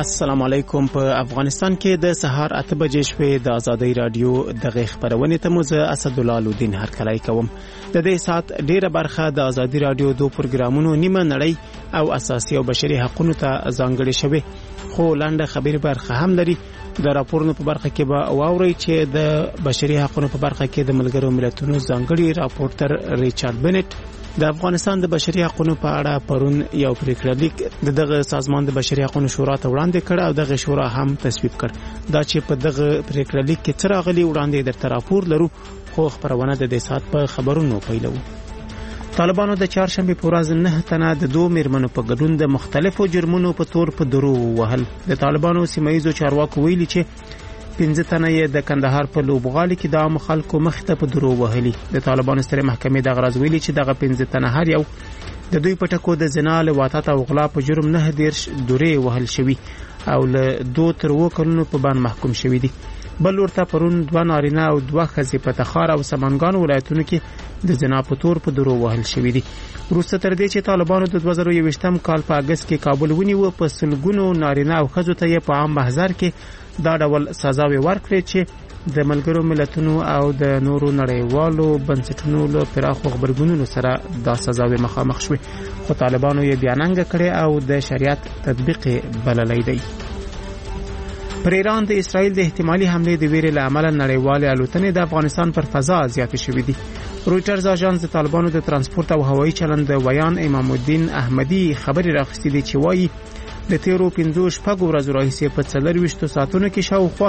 السلام علیکم. په افغانستان کې د سهار 8 بجې شوې د ازادي رادیو د خبرونې ته مزه اسد الله الدین هرکلی کوم. د دې سات ډیره برخه د ازادي رادیو دو پروګرامونو نیمه نړۍ او اساسي او بشري حقوقو ته ځانګړي شوی، خو لاندې خبري برخه هم لري. د راپورونو په برخه کې به واوري چې د بشري حقوقو په برخه کې د ملګرو ملتونو ځانګړي راپورټر ریچارډ بنټ د افغانستان د بشري حقوقو په اړه پرون یو پریکړه لیک دغه سازمان د بشري حقوقو شورا ته وړاندې کړ او دغه شورا هم تصویب کړ. دا چې په دغه پریکړه لیک کې څه راغلي وړاندې درته راپور لرو، خو خبرونه د دې سات په خبرونو پیلو. طالبانو د چهارشنبه په ورځ 9 تنه د دوه میرمنو په ګډون د مختلفو جرمونو په تور په درو وهل. د طالبانو سیمایي چارواکو ویلي چې 15 تنه یې د کندهار په لوبغالي کې د عام خلکو مخ ته په درو وهلي. د طالبانو ستره محکمې د غرض ویلي چې دغه 15 تنه هر یو د دوی په ټکو د زنا، لواطت او غلا په جرم 9 درې وهل شوی او له 2 تر 2 کلونو په باندې محکوم شوی دي. بل ورته پرون 2 نارینه او 2 ښځې په تخار او سمنګان ولایتونو کې د زنا په تور په درو وهل شوی دي. وروسته تر دې چې طالبانو د 2021 کال په اگست کې کابل ونیو، په سلګونو نارینه او ښځو ته په عام محضر کې دا ډول سزاوي ورکړي چې د ملګرو ملتونو او د نورو نړیوالو بنسټونو له پراخو خبرګونونو سره دا سزاوي مخامخ شوي، خو طالبانو یې بیاننګ کړي او د شریعت تطبیق بللی دی. پر ایران د اسرائیل د احتمالي حمله د ویرې له امله نړیوالې الوتنې د افغانستان پر فضا زیاتې شوې دي. رویټرز اژانس د طالبانو د ترانسپورت او هوایي چلند د ویان امام الدین احمدي خبري راخستې دي چې وایي د تیرو 15 ورځو راهیسې په 24 ساعتونو کې شاوخوا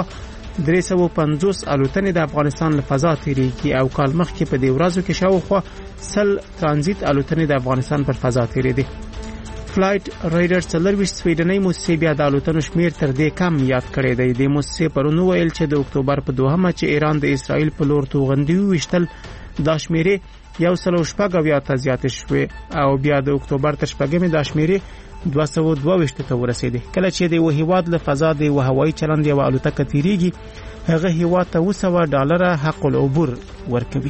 350 الوتنې د افغانستان له فضا تیریږي او کال مخکې په دې ورځو کې شاوخوا 100 ترانزیت الوتنې د افغانستان پر فضا تیریدي. فلایټ رایډر 24 سویډنۍ موسسې بیا د الوتنو شمیر تر دې کم یاد کړی دی. د موسسې پرون ویل چې د اکتوبر په 2مه چې ایران د اسرائیل په لور توغندي وشتل، دا شمیرې 114 ته زیاتې شوې او بیا د اکتوبر تر 8مې دا شمیرې 222 ته ورسېدې. کله چې د وهیواد له فضا د هوایي چلند یو الوتکه تیریږي، هغه هیواد ته $200 حق العبور ورکوي.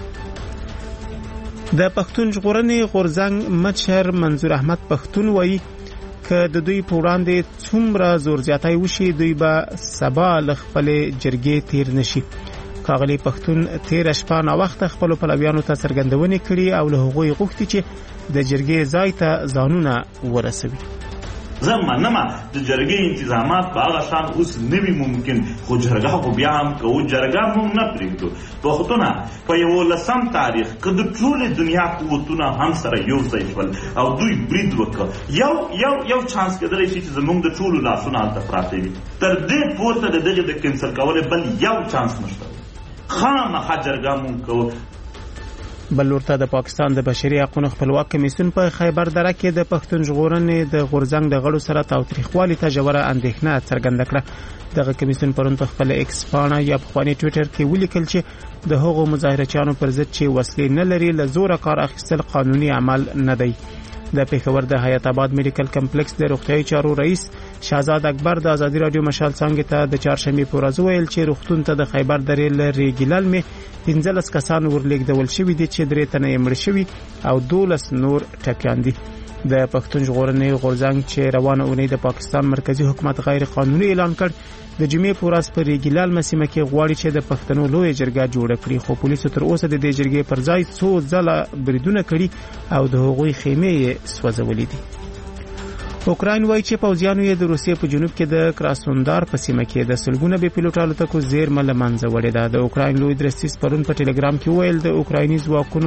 د پښتون ژغورنې غورځنګ مشر منظور احمد پښتون وایي که د دوی په وړاندې څومره زور زیاتی وشي، دوی به سبا له خپل جرګې تیر نشي. کاغلی پښتون تیر شپه نا وخت خپل پلویانو ته څرګندونې کړي او له هغوی غوښتي چې د جرګې ځای ته ځانونه ورسوي. زه منم د جرګې انتظامات په هغه شان اوس نوي ممکن، خو جرګه خو بیا هم کوو، جرګه موږ نه پرېږدو. پښتونه په 11 تاریخ که د ټولې دنیا قوتونه هم سره یو ځای شول او دوی برید وکړ، یو چانس کېدلی شي چې زموږ د ټولو لاسونه هلته پراته وي. تر دې پورته د دغې د کینسل کولو بل یو چانس نشته. خامخا جرګه موږ کوو. بل ورته د پاکستان د بشري حقوقو خپلواک کمیسیون په خیبر دره کې د پښتون ژغورنې د غورځنګ د غړو سره تاوتریخوالي ته ژوره اندېښنه څرګنده کړه. دغه کمیسیون پرون په خپل ایکس پاڼه یا په خواني ټوئیټر کې ولیکل چې د هغو مظاهرچیانو پر ضد چې وسلې نه لري له زوره کار اخیستل قانوني عمل نه دی. د پیښور د حیات آباد میډیکل کمپلیکس د روغتیايي چارو رئیس شهزاد اکبر د ازادي رادیو مشال څنګه ته د چهارشنبه په ورځ ویل چې روغتون ته د خیبر درې لري ګلل می 15 کسان ورلېږدول شوي دي چې 3 تنه یې مړ شوي او 12 نور ټپیان دي. د پښتون ژغورنې غورځنګ چې روانه اونۍ د پاکستان مرکزی حکومت غیر قانوني اعلان کړ، د جمعې په ورځ په ریګلال مسیمه کې غواړي چې د پښتنو لوی جرګه جوړه کړي، خو پولیسو تر اوسه د دې جرګې پر ځای 100 ځله بریدونه کړي او د هغوی خیمې یې سوځولې دي. اوکراین وایي چې پوځیانو یې د روسیې په جنوب کې د کراسنودار په سیمه کې د سلګونه بې پیلوټ الوتکو زیرمه له منځه وړې ده. د اوکراین لوی درستیز پرون په ټلګرام کې ویل د اوکرایني ځواکونو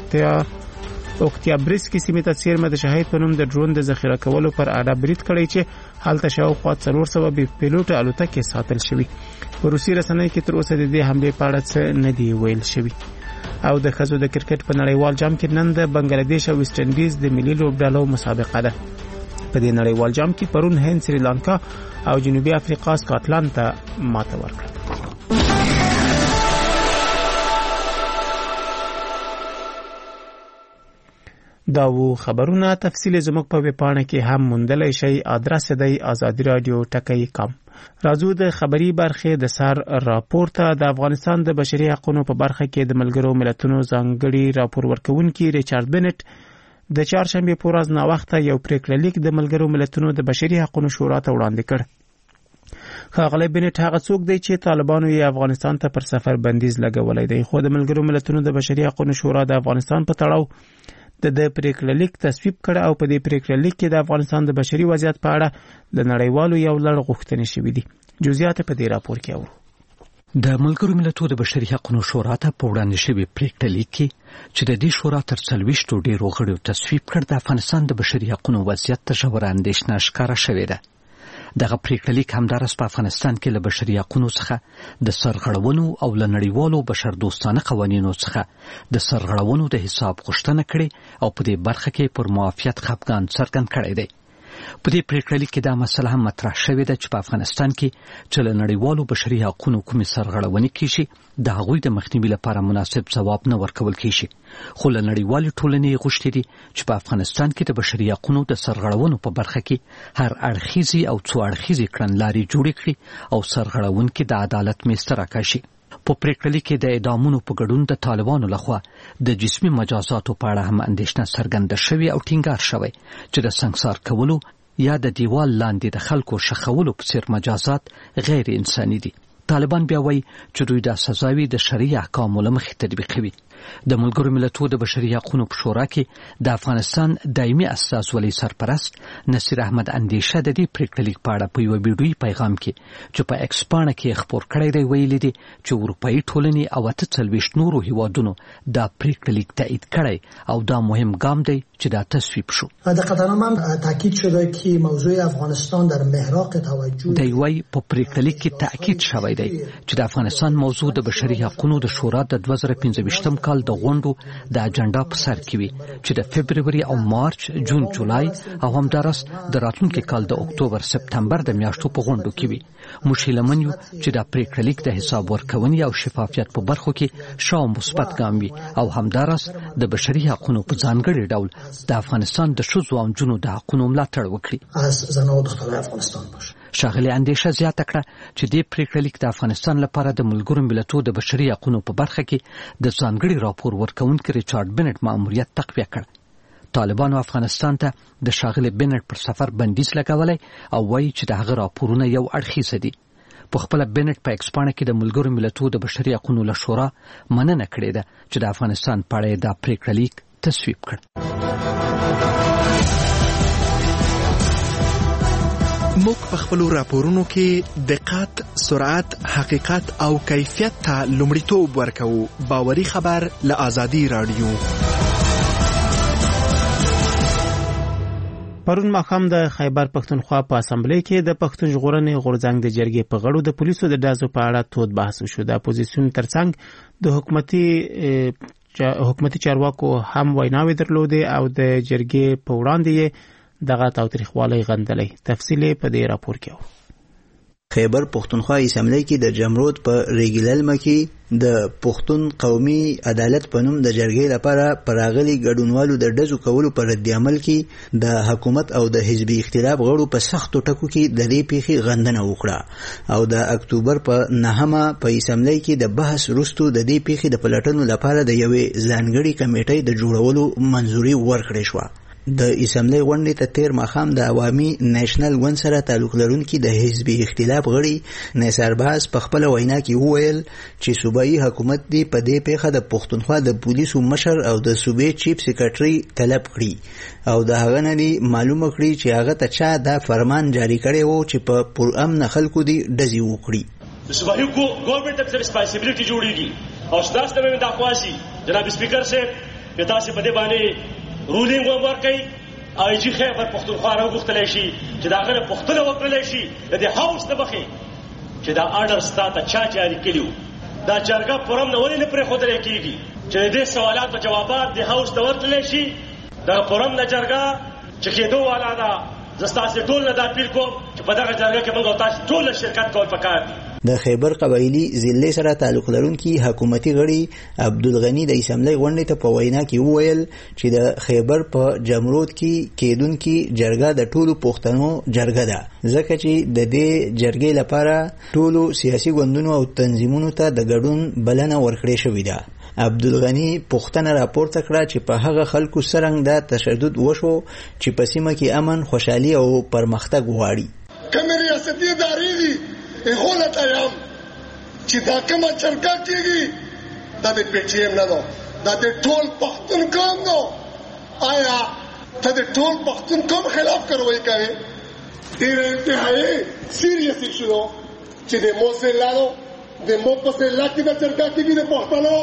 اوکتیابرسکي سیمې ته زیرمه د شهید په نوم د ډرون د ذخیره کولو پر اړه برید کړی چې هلته شاوخوا 400 بې پیلوټ الوتکې ساتل شوي. په روسي رسنیو کې تر اوسه د دې حملې په اړه څه نه دی ویل شوي. او د ښځو د کرکټ په نړیوال جام کې نن د بنگلاديش او ویسټ انډیز د ملي لوبډلو مسابقه ده. په دې نړیوال جام کې پرون هند سریلانکا او جنوبي افریقا سکاټلند ته ماته ورکړه. دا و خبرونه تفصیل زموږ په ویبپاڼه کې هم موندلای شئ. ادرس دی azadiradio.com. راځو د خبري برخه د سر راپورته. د افغانستان د بشري حقوقو په برخه کې د ملګرو ملتونو ځانګړي راپور ورکونکي ریچارډ بنټ د چهارشنبه په ورځ ناوخته یو پریکړه لیک د ملګرو ملتونو د بشري حقوقو شورا ته وړاندې کړ. ښاغلی بنټ هغه څوک دی چې طالبانو یې افغانستان ته پر سفر بندیز لګولی دی، خو د ملګرو ملتونو د بشري حقوقو شورا د افغانستان په تړاو د پریکړه لیک تصویب کړ او په دې پریکړه لیک کې د افغانستان د بشري وضعیت په اړه د نړیوالو یو لړ غوښتنې شوې دي. جزئیات په دې راپور کې اورو. د ملګرو ملتونو د بشري حقوقو شورا ته په وړاندې شوی پریکړه لیک کې چې د دې شورا تر 40 ډیرو غړو تصویب کړ د افغانستان د بشري حقوقو وضعیت ته ژوره اندېښنه ښکاره شوې ده. دغه پریکړه لیک همدارس په افغانستان کې له بشري حقوقو څخه د سرغړونو او له نړیوالو بشردوستانه قوانینو څخه د سرغړونو د حساب غوښتنه کړې او په دې برخه کې پر موافقت خپګان څرګند کړی دی. په دې پریکړه لیک کې دا مسله هم مطرح شوې ده چې په افغانستان کې چې له نړیوالو بشري حقوقو کومې سرغړونې کیږي د هغوی د مخنیوي لپاره مناسب ځواب نه ورکول کیږي، خو له نړیوالې ټولنې غوښتي دي چې په افغانستان کې د بشري حقوقو د سرغړونو په برخه کې هر اړخیزي او څو اړخیزي کړنلارې جوړې کړي او سرغړونکي د عدالت میسته راکشي. په پریکړه لیک کې د اعدامونو په ګډون د طالبانو لخوا د جسمي مجازاتو په اړه هم اندېښنه څرګنده شوې او ټینګار شوی چې د سنګسار کولو یا د دیوال لاندې د خلکو شخولو په څیر مجازات غیر انساني دي. طالبان بیا وایي چې دوی دا سزاوي د شرعي احکامو له مخې تطبیقوي. د ملګرو ملتونو د بشري حقوقو په شورا کې د افغانستان دایمي اساسولي سرپرست نصیر احمد اندیشه د دې پریکړه لیک په اړه په یو ویډیويي پیغام کې چې په ایکس پاڼه کې خپور کړی دی ویلي دي چې اروپאי ټولنې او 43 نورو هیوادونو دا پریکړه لیک تایید کړی او دا مهم ګام دی چې دا تصویب شو. در قطر هم تاکید شده که موضوع افغانستان در محراق توجه دی وایي په پریکړه لیک کې تاکید شوی دی چې د افغانستان موضوع د بشري حقوقو د شورا د 2015 کال د غونډو د اجنډا په سر کې وي چې د فبرवरी او مارچ، جون، جولای او همدارس د راتلونکي کال د اکتوبر، سپتمبر د میاشتو په غونډو کې وي. موږ لمن یو چې د پریکړه لیک د حساب ورکونې او شفافیت په برخو کې شاو مثبت ګام وي او همدارس د بشري حقوقو په ځانګړي ډول د افغانستان د ښځو او نجونو د حقوقو ملاتړ وکړي. از زنان و دختران افغانستان باشه. ښاغلي اندیشه زیاته کړه چې دې پریکړه لیک د افغانستان لپاره د ملګرو ملتونو د بشري حقوقو په برخه کې د ځانګړي راپور ورکوونکي ریچارډ بنټ ماموریت تقویه کړ. طالبانو افغانستان ته د ښاغلي بنټ پر سفر بندیز لګولی او وایي چې د هغه راپورونه یو اړخیزه دي. په خپل بنټ په ایکس پاڼه کې د ملګرو ملتونو د بشري حقوقو له شورا مننه کړې ده چې د افغانستان په اړه دا پریکړه لیک تصویب کړ. موږ په خپلو راپورونو کې دقت، سرعت، حقیقت او کیفیت ته لومړیتوب ورکوو. باوري خبر له آزادي رادیو. پرون ماښام د خیبر پښتونخوا په اسمبلی کې د پښتون ژغورنې غورځنګ د جرګې په غړو د پولیسو د ډزو په اړه تود بحث وشو. د اپوزیسیون ترڅنګ د حکومتي چارواکو هم ویناوې درلودې او د جرګې په وړاندې دغه تاوتریخوالی غندلی. تفصیل په دې راپور کې. خیبر پښتونخوا اسمبلی کې د جمرود په ریګللمه کې د پښتون قومي عدالت په نوم د جرګې لپاره پراغلي ګډونوالو د ډزو کولو پر رد عمل کې د حکومت او د حزبي اختلاف غړو په سختو ټکو کې د دې پیښې غندنه وکړه او د اکتوبر په 9مه په اسمبلی کې د بحث وروسته د دې پیښې د پلټنو لپاره د یوې ځانګړي کمیټې د جوړولو منځوري ورکړې شوه. د اسمبلی غونډې ته تیر ماښام د عوامي نیشنل ګوند سره تعلق لرونکي د حزبي اختلاف غړي نثار باز په خپله وینا کې وویل چې صوبایي حکومت دې په دې پیښه د پښتونخوا د پولیسو مشر او د صوبې چیف سیکرټري طلب کړي او د هغه نه معلومه کړي چې هغه ته چا دا فرمان جاری کړی وو چې په پرامن خلکو دې ډزې وکړي. د صوبایي ګورنمنټ ته ریسپانسیبিলিټي جوړیږي او ستاسو ته مې دا خواسي جناب سپیکر صاحب چې تاسو په دې باندې رولینګ ورکړي آی جی خیبر پښتونخوا راغوښتلی شي چې دا غره پښتنه وکړلی شي د دې هاوس ته بخي چې دا آرډر ستاسو چا جاری کړیو. دا جرګه پرم نه ولې نه پرېښودل کېږي چې دې سوالاتو جوابات د هاوس ته ورکړلی شي. دا پرم نه جرګه چې کېدو والا ده. زه ستاسو ټول نه دا اپیل کوم چې په دغه جرګه کې موږ تاسو ټول شرکت کول پکار دي. د خیبر قبایلی ضلع سره تعلق لرونکي حکومتي غړي عبدالغنی د اسمبلی غونډې ته په وینا کې وویل چې د خیبر په جمرود کې کېدونکي جرګه د ټولو پښتنو جرګه ده ځکه چې د دې جرګې لپاره ټولو سیاسي ګوندونو او تنظیمونو ته د ګډون بلنه ورکړې شوې ده. عبدالغنی پوښتنه راپورته کړه چې په هغه خلکو څرنګه دا تشدد وشو چې په سیمه کې امن، خوشحالي او پرمختګ غواړي. کومې ریاستي ادارې دي هغو له ته چې دا کومه چرګه کېږي دا د پی ټي ایم نه ده، دا د ټول پښتون قوم ده. آیا ته د ټول پښتون قوم خلاف کاروایی کوي؟ ډېر انتهایی سیریس ایشو چې د مو سیلانو د مو په سیلا کې د چرګه کېږي د پښتنو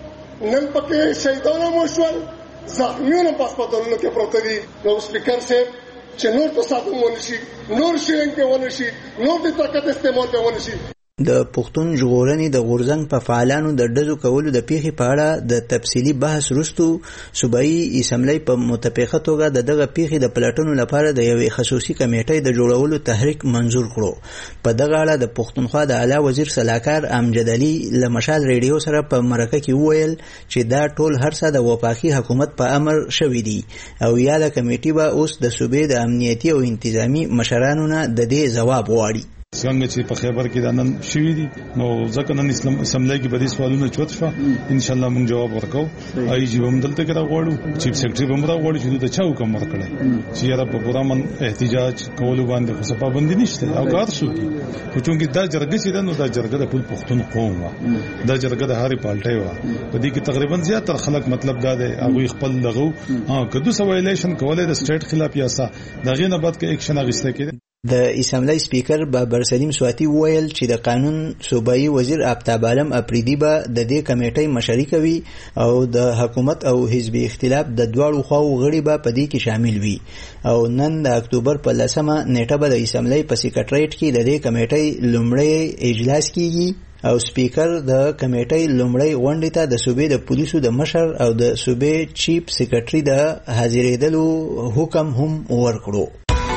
نن پکې شهیدانو مو شول، زخمیونه په هسپتالونو کې پروته دي. نو سپیکر صاحب چې نور په ساتون ونه شي، نور شیرنګ په ونه شي، نور د طاقت استعمال په ونه شي. د پښتون ژغورنې د غورځنګ په فعالانو د ډزو کولو د پیښې په اړه د تفصیلي بحث وروسته صوبایي اسمبلی په متفقه توګه دغه پیښې د پلټنو لپاره د یوې خصوصي کمیټې د جوړولو تحریک منظور کړو. په دغه اړه د پښتونخوا د اعلی وزیر سلاکار امجد علي له مشال ریډیو سره په مرکه کې وویل چې دا ټول هر څه د وفاقي حکومت په امر شوي دي او یاده کمیټې به اوس د صوبې د امنیتي او انتظامی مشرانو نه د دې ځواب غواړي. څنګه چې په خیبر کې د نن شوي دي نو ځکه نن اسلام اسمبلی کې به دې سوالونه چوت شو، ان شاء الله موږ جواب ورکو. آی جی هم دلته کې راغواړو، چیف سیکریټری هم راغواړي چې د چا حکم ورکړي چې یاره په پوره من احتجاج کولو باندې خو څه پابندي نشته او کار شو کی خو چونګې دا جرګه چې نو دا جرګه د ټول پښتون قوم و، دا جرګه د هاري پالټي و، په دې کې تقریبا زیاتره خلک مطلب دا دی هغه خپل لغو کدو سو ویلیشن کولای د سټیټ خلاف یاسا دغه نه بعد کې اکشن اخیسته کړي. د اسمبلی سپیکر بابر سلیم سواتی وویل چې د قانون صوبایي وزیر آفتاب عالم اپریدي به د دې کمیټې مشري کوي او د حکومت او حزبي اختلاف د دواړو خواو غړي به په دې کې شامل وي او نن د اکتوبر په 10مه نیټه به د اسمبلی په سیکریټریټ کې د دې کمیټې لومړی اجلاس کیږي او سپیکر د کمیټې لومړی غونډې ته د صوبې د پولیسو د مشر او د صوبې چیف سیکریټري د حاضرېدلو حکم هم ورکړو.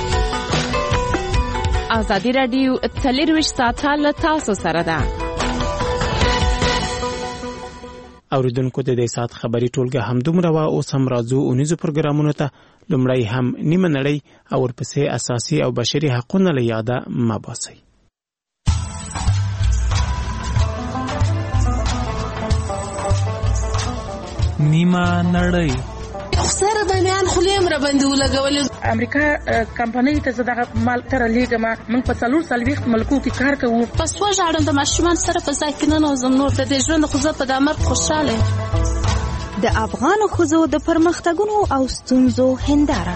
ازادي رادیو 24 ساعته له تاسو سره ده. اوریدونکو د دې سات خبري ټولګه هم دومره وا اوس هم راځو اونیزو پروګرامونو ته. لومړی هم نیمه نړۍ او ورپسې اساسي او بشري حقوقونه له یاده مباسي. نیمه نړۍ سره بنیان خلیم را باندې ولګول. امریکا کمپنۍ ته زداغه مال تر لیګه ما من په 4 ملکو کې کار کوو. پس وژاړم د ماشومان سره په ځای کې نه نوزم نور د دې ژوند خو زه په دامر خوشاله. د افغان ښځو د پرمختګونو او ستونزو هنداره.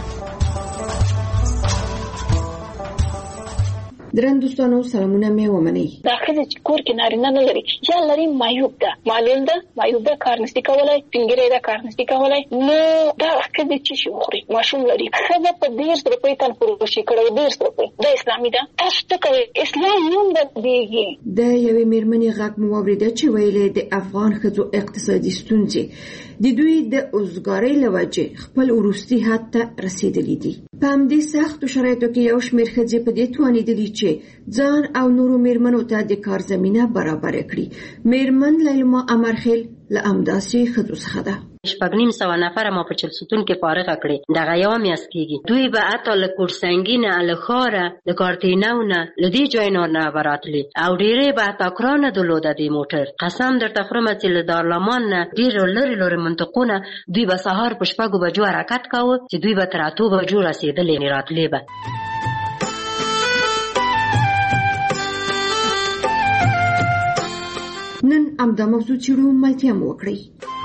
درن دوستانو سلامونه مې ومنئ. دا ښځه چې کور کې نارینه نه لري یا لري معیوب ده، معلول ده، معیوب ده، کار نشي کولای، ټینګری ده، کار نشي کولای، نو دا ښځه چې شي وخوري ماشوم لري ښځه په 1.5 روپۍ تن پروشي کړو 1.5 روپۍ د اسلامي ده. تاسو ته کوي اسلام نوم بدیږي. د یوې میرمنې غږ مو واورېده چې ویلې د افغان ښځو اقتصادي ستونزې د دوی د اوزګارۍ له وجې خپل وروستي حد ته رسېدلي دي. په همدې سختو شرایطو کې یو شمېر ښځې په دې توانېدلي چې ځان او نورو میرمنو ته د کار زمینه برابر کړي. میرمن لیلما امرخیل له همداسې ښځو څخه ده. 900 نفر ما په چلسوتون کې فارغ کړي دغه یو میاس کېږي. دوی به اته له کورسنګینه له خاره له کارتینونه له دې ځایونو نه براتلي او ډېرې به تکرانه دلوده د موټر. قسم درته خورم چې له دارلمان نه ډېر لري منطقونه دوی به سهار په 6 بجو حرکت کاوه چې دوی به تر 8 بجو رسیدلې نه راتلې به. نن امدا موضوع چیرو ملتیا مو وکړي.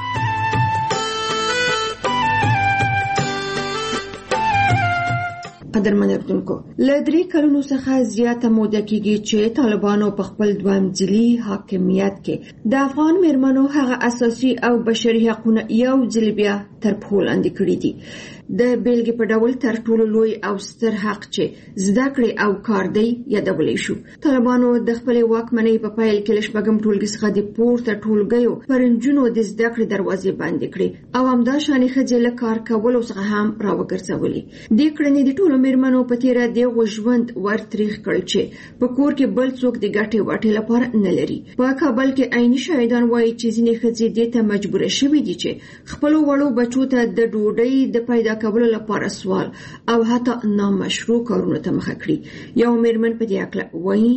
قدرمن اردوونکو له 3 کلونو څخه زیاته موده کېږي چې طالبانو په خپل دویم ځلي حاکمیت کې د افغان میرمنو هغه اساسي او بشري حقوقونه یو ځل بیا تر پښو لاندې کړي دي. د بیلګې په ډول تر ټولو لوی او ستر حق چې زده کړې او کار دی یادولی شو. طالبانو د خپلې واکمنۍ په پیل کې له 6 ټولګي څخه د پورته ټولګیو پر نجونو د زده کړې دروازې بندې کړې او همداشانې ښځې له کار کولو څخه هم راوګرځولې. دې کړنې د ټولو میرمنو په تېره دغه ژوند ورتریخ کړ چې په کور کې بل څوک د ګټې واټې لپاره نه لري. په کابل کې عیني شاهدان وایي چې ځینې ښځې دې ته مجبور شوې دي چې خپلو وړو بچو ته د ډوډۍ د پیدا کولو لپاره سوال او حتی نامشروع کارونو ته مخه کړي. یو میرمن په دې اړه وایي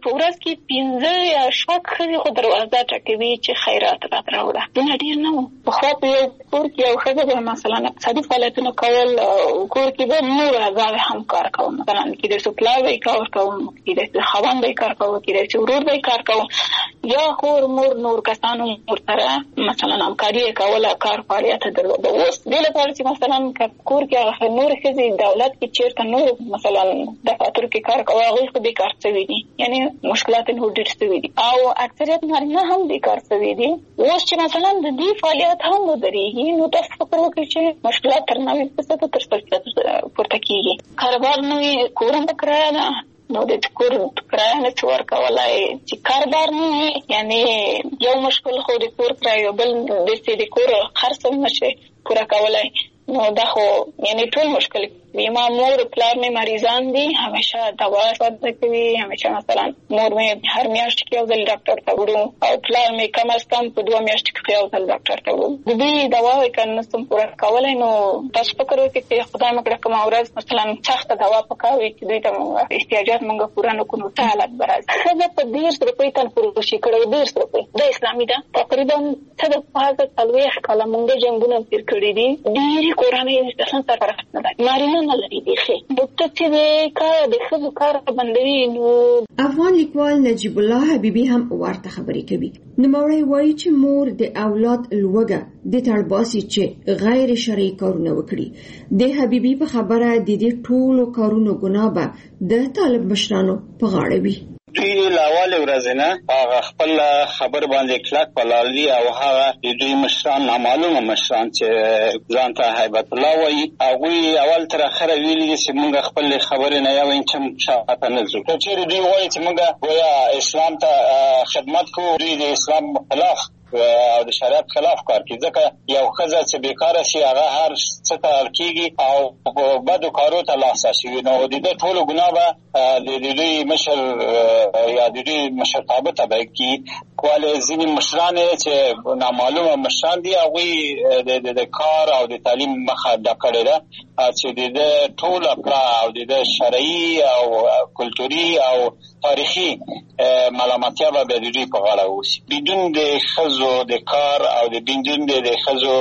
په ورځ کې 15 یا 6 ښځې خو دروازه ټکوي چې خیرات راوړه. دونه ډېر نه وو. پخوا په یو کور کې یو ښځه به مثلا اقتصادي فعالیتونه کول، کور کې به نور اعضاء هم کار کوو. مثلا کېدای شي پلار به یې کار کوو، کېدای شي خاوند به یې کار کوو، کېدای شي ورور به یې کار کوو، یا خور مور نور کسانو ورسره مثلا همکاري یې کوله، کار فعالیت درلوده. اوس دې لپاره چې مثلا کور کې هغه نور ښځې دولت کې چېرته نور مثلا دفاترو کې کار کوي، هغوی خو بیکار شوي دي، یعنې مشکلات یې ډېر شوي دي او اکثریت نارینه هم بیکار شوي دي. اوس چې مثلا د دې فعالیت هم ودرېږي نو تاسو فکر وکړئ چې مشکلات تر 90% تر 100% پورته کېږي. کاروبار نه وي، کور هم په کرایه ده، نو د کور کرایه نه څه ورکولی. چې کاروبار نه وي یعنې یو مشکل خو د کور کرایه، بل داسې د کور خرڅ هم نشي پوره کولی. نو دا خو یعنې ټول مشکل ما مور پلار مې مریضان دي، همیشه دوا استفاده کوي، همیشه مثلا مور مې هر میاشت کې یو ځل ډاکټر ته وړو او پلار مې کم از کم په 2 میاشتې کې یو ځل ډاکټر ته وړو. د دې دوا یې که نشم پوره کولی نو تاسو فکر وکړئ چې خدای مې کړه کومه ورځ مثلا سخته دوا پکار وي چې دوی ته احتیاجات موږ پوره نه کړو، څه حالت به راځي. ښځه په 150 روپۍ تنفروشي کړی، 150 روپۍ دا اسلامي ده. تقریبا څه د 40 کاله موږ جنګونه تېر کړي دي. ډېرې کورنۍ د څه سره فرق نه لري، نارینه نه لري. افغان لیکوال نجیب الله حبیبي هم ورته خبرې کوي. نوموړی وایي چې مور د اولاد لوږه د تړباسي چې غیر شرعي کارونه وکړي. د حبیبي په خبره د دې ټولو کارونو ګناه به د طالب مشرانو په غاړه وي. دوی لاواله ورځنه هغه خپل خبر باندې کلک پلالي او هغه دوی مشران نامعلومه مشران چې ځان ته هیبت الله وایي، هغه اول تر اخره ویلي چې موږ خپل خبره نه یو انچم شاته نه زو. چې دوی وایي چې موږ ویا اسلام ته خدمت کوو، دوی د اسلام خلاف او د شریعت خلاف کار کوي. ځکه یو ښځه چې بیکاره شي هغه هر څه ته کېږي او بدو کارو ته لاس شي. نو د دې ټولو ګناه به د دوی مشر یا د دوی مشرتابه تبع کی کواله. ځینې مشران چې نامعلومه مشران دي هغوی د کار او د تعلیم مخه ډک کړې ده چې د ټول او د شرعي او کلتوري او تاریخي ملامتیا به د دوی په غاړه اوسي. بدون د ښځو د کار او د بدون د ښځو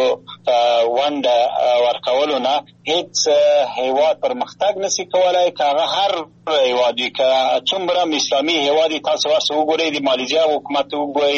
ونډه ورکولو نه هیڅ هیواد پرمختګ نشي کولای. که هغه هر هیواد وي، که څومره اسلامي هیواد تاسو وګورئ، د مالیزیا حکومت وګورئ،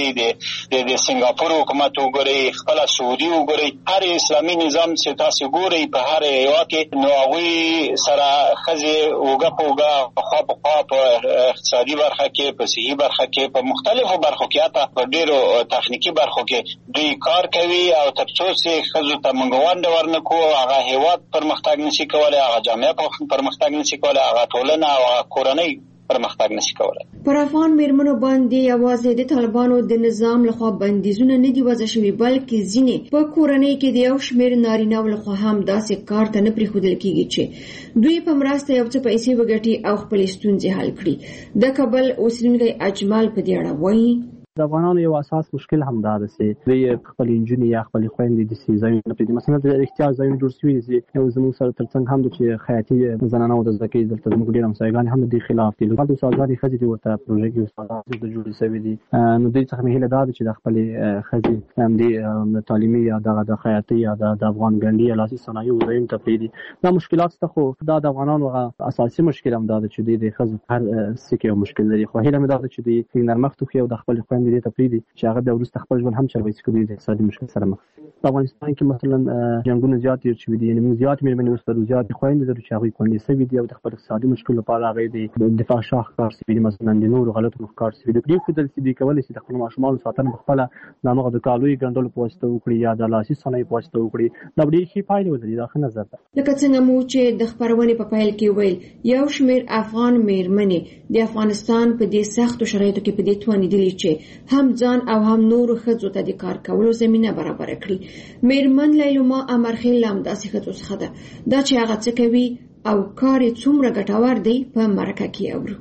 د سنگاپور حکومت وګورئ، خپل سعودي وګورئ، هر اسلامي نظام چې تاسو ګورئ په هر هیواد کې نو هغوی سره ښځې اوږه په اوږه خوا په خوا په اقتصادي برخه کې، په صحي برخه کې، په مختلفو برخو کې، حتی په ډېرو تخنیکي برخو کې دوی کار کوي. او تر څو چې ښځو ته موږ ونډه ورنکړو هغه هیواد پرمختګ نشي کولی، هغه جامعه پرمختګ نشي کولی، هغه ټولنه او هغه کورنۍ پرمختګ نشي کولی. پر افغان میرمنو باندې یوازې د طالبانو د نظام لخوا بندیزونه نه دي وضع شوي، بلکې ځینې په کورنۍ کې د یو شمېر نارینه‌و لخوا هم داسې کار ته نه پرېښودل کېږي چې دوی په مرسته یو څه پیسې وګټي او خپلې ستونزې حل کړي. د کابل اوسېدونکی اجمال په دې اړه وایي د افغانانو یو اساس مشکل هم دا ده چې دوی خپل انجونې یا خپل خويندې د سي ځایونه پرې مثلا د احتیاج ځایونه جوړ شوي دي. یو زموږ سره ترڅنګ هم د چې خیاطي زنانه د زکې دلته موږ ډیر همسایګان هم د خلاف دي. لکه د سازادي خځې د ورته پروژې کې استادان د جوړې شوی دي. نو دوی څخه مهله دا چې د خپل خځې هم د تعلیمي یا د خیاطي یا د افغان ګنډي لاسي صنایع زایم ته پیډي. دا مشکلات ته خو دا د افغانانو اساسي مشکل هم دا چې د خځو هر سکه یو مشکل لري. خو هله مې دا چې د نرمښت خو د خپل خويندې ته پیډي چې هغه د ورسته خپل ژوند هم چلوي کوي د اقتصادي مشکل سره مخ. په افغانستان کې مثلا جنگونه زیات دي چې دي یعنی زیات مېرمنې وسترو زیات خويندې درو چې هغه کونډې سوي دي او د خپل اقتصادي مشکل لپاره هغه د دفاع شاخ کار سوي مثلا د نور غلطو مخکار سوي د دې خدای چې د کولای شي د خپل ماشومان ساتنه خپل نامه د کالوي ګندل پوسټ وکړي یا د لاسي صنایع پوسټ وکړي دا ډېر ښه پایله ولري. دا ښه نظر ده. لکه څنګه مو چې د خبرونې په پیل کې ویل یو شمېر افغان مېرمنې د افغانستان په دې سختو شرایطو کې په دې توانېدلې چې هم ځان او هم نور ښځو ته د کار کولو زمینه برابر کړي. مېرمن لیلما امرخیل هم داسې ښځو څخه ده. دا چې هغه څه کوي او کار یې څومره ګټور دی په مرکه کې اورو.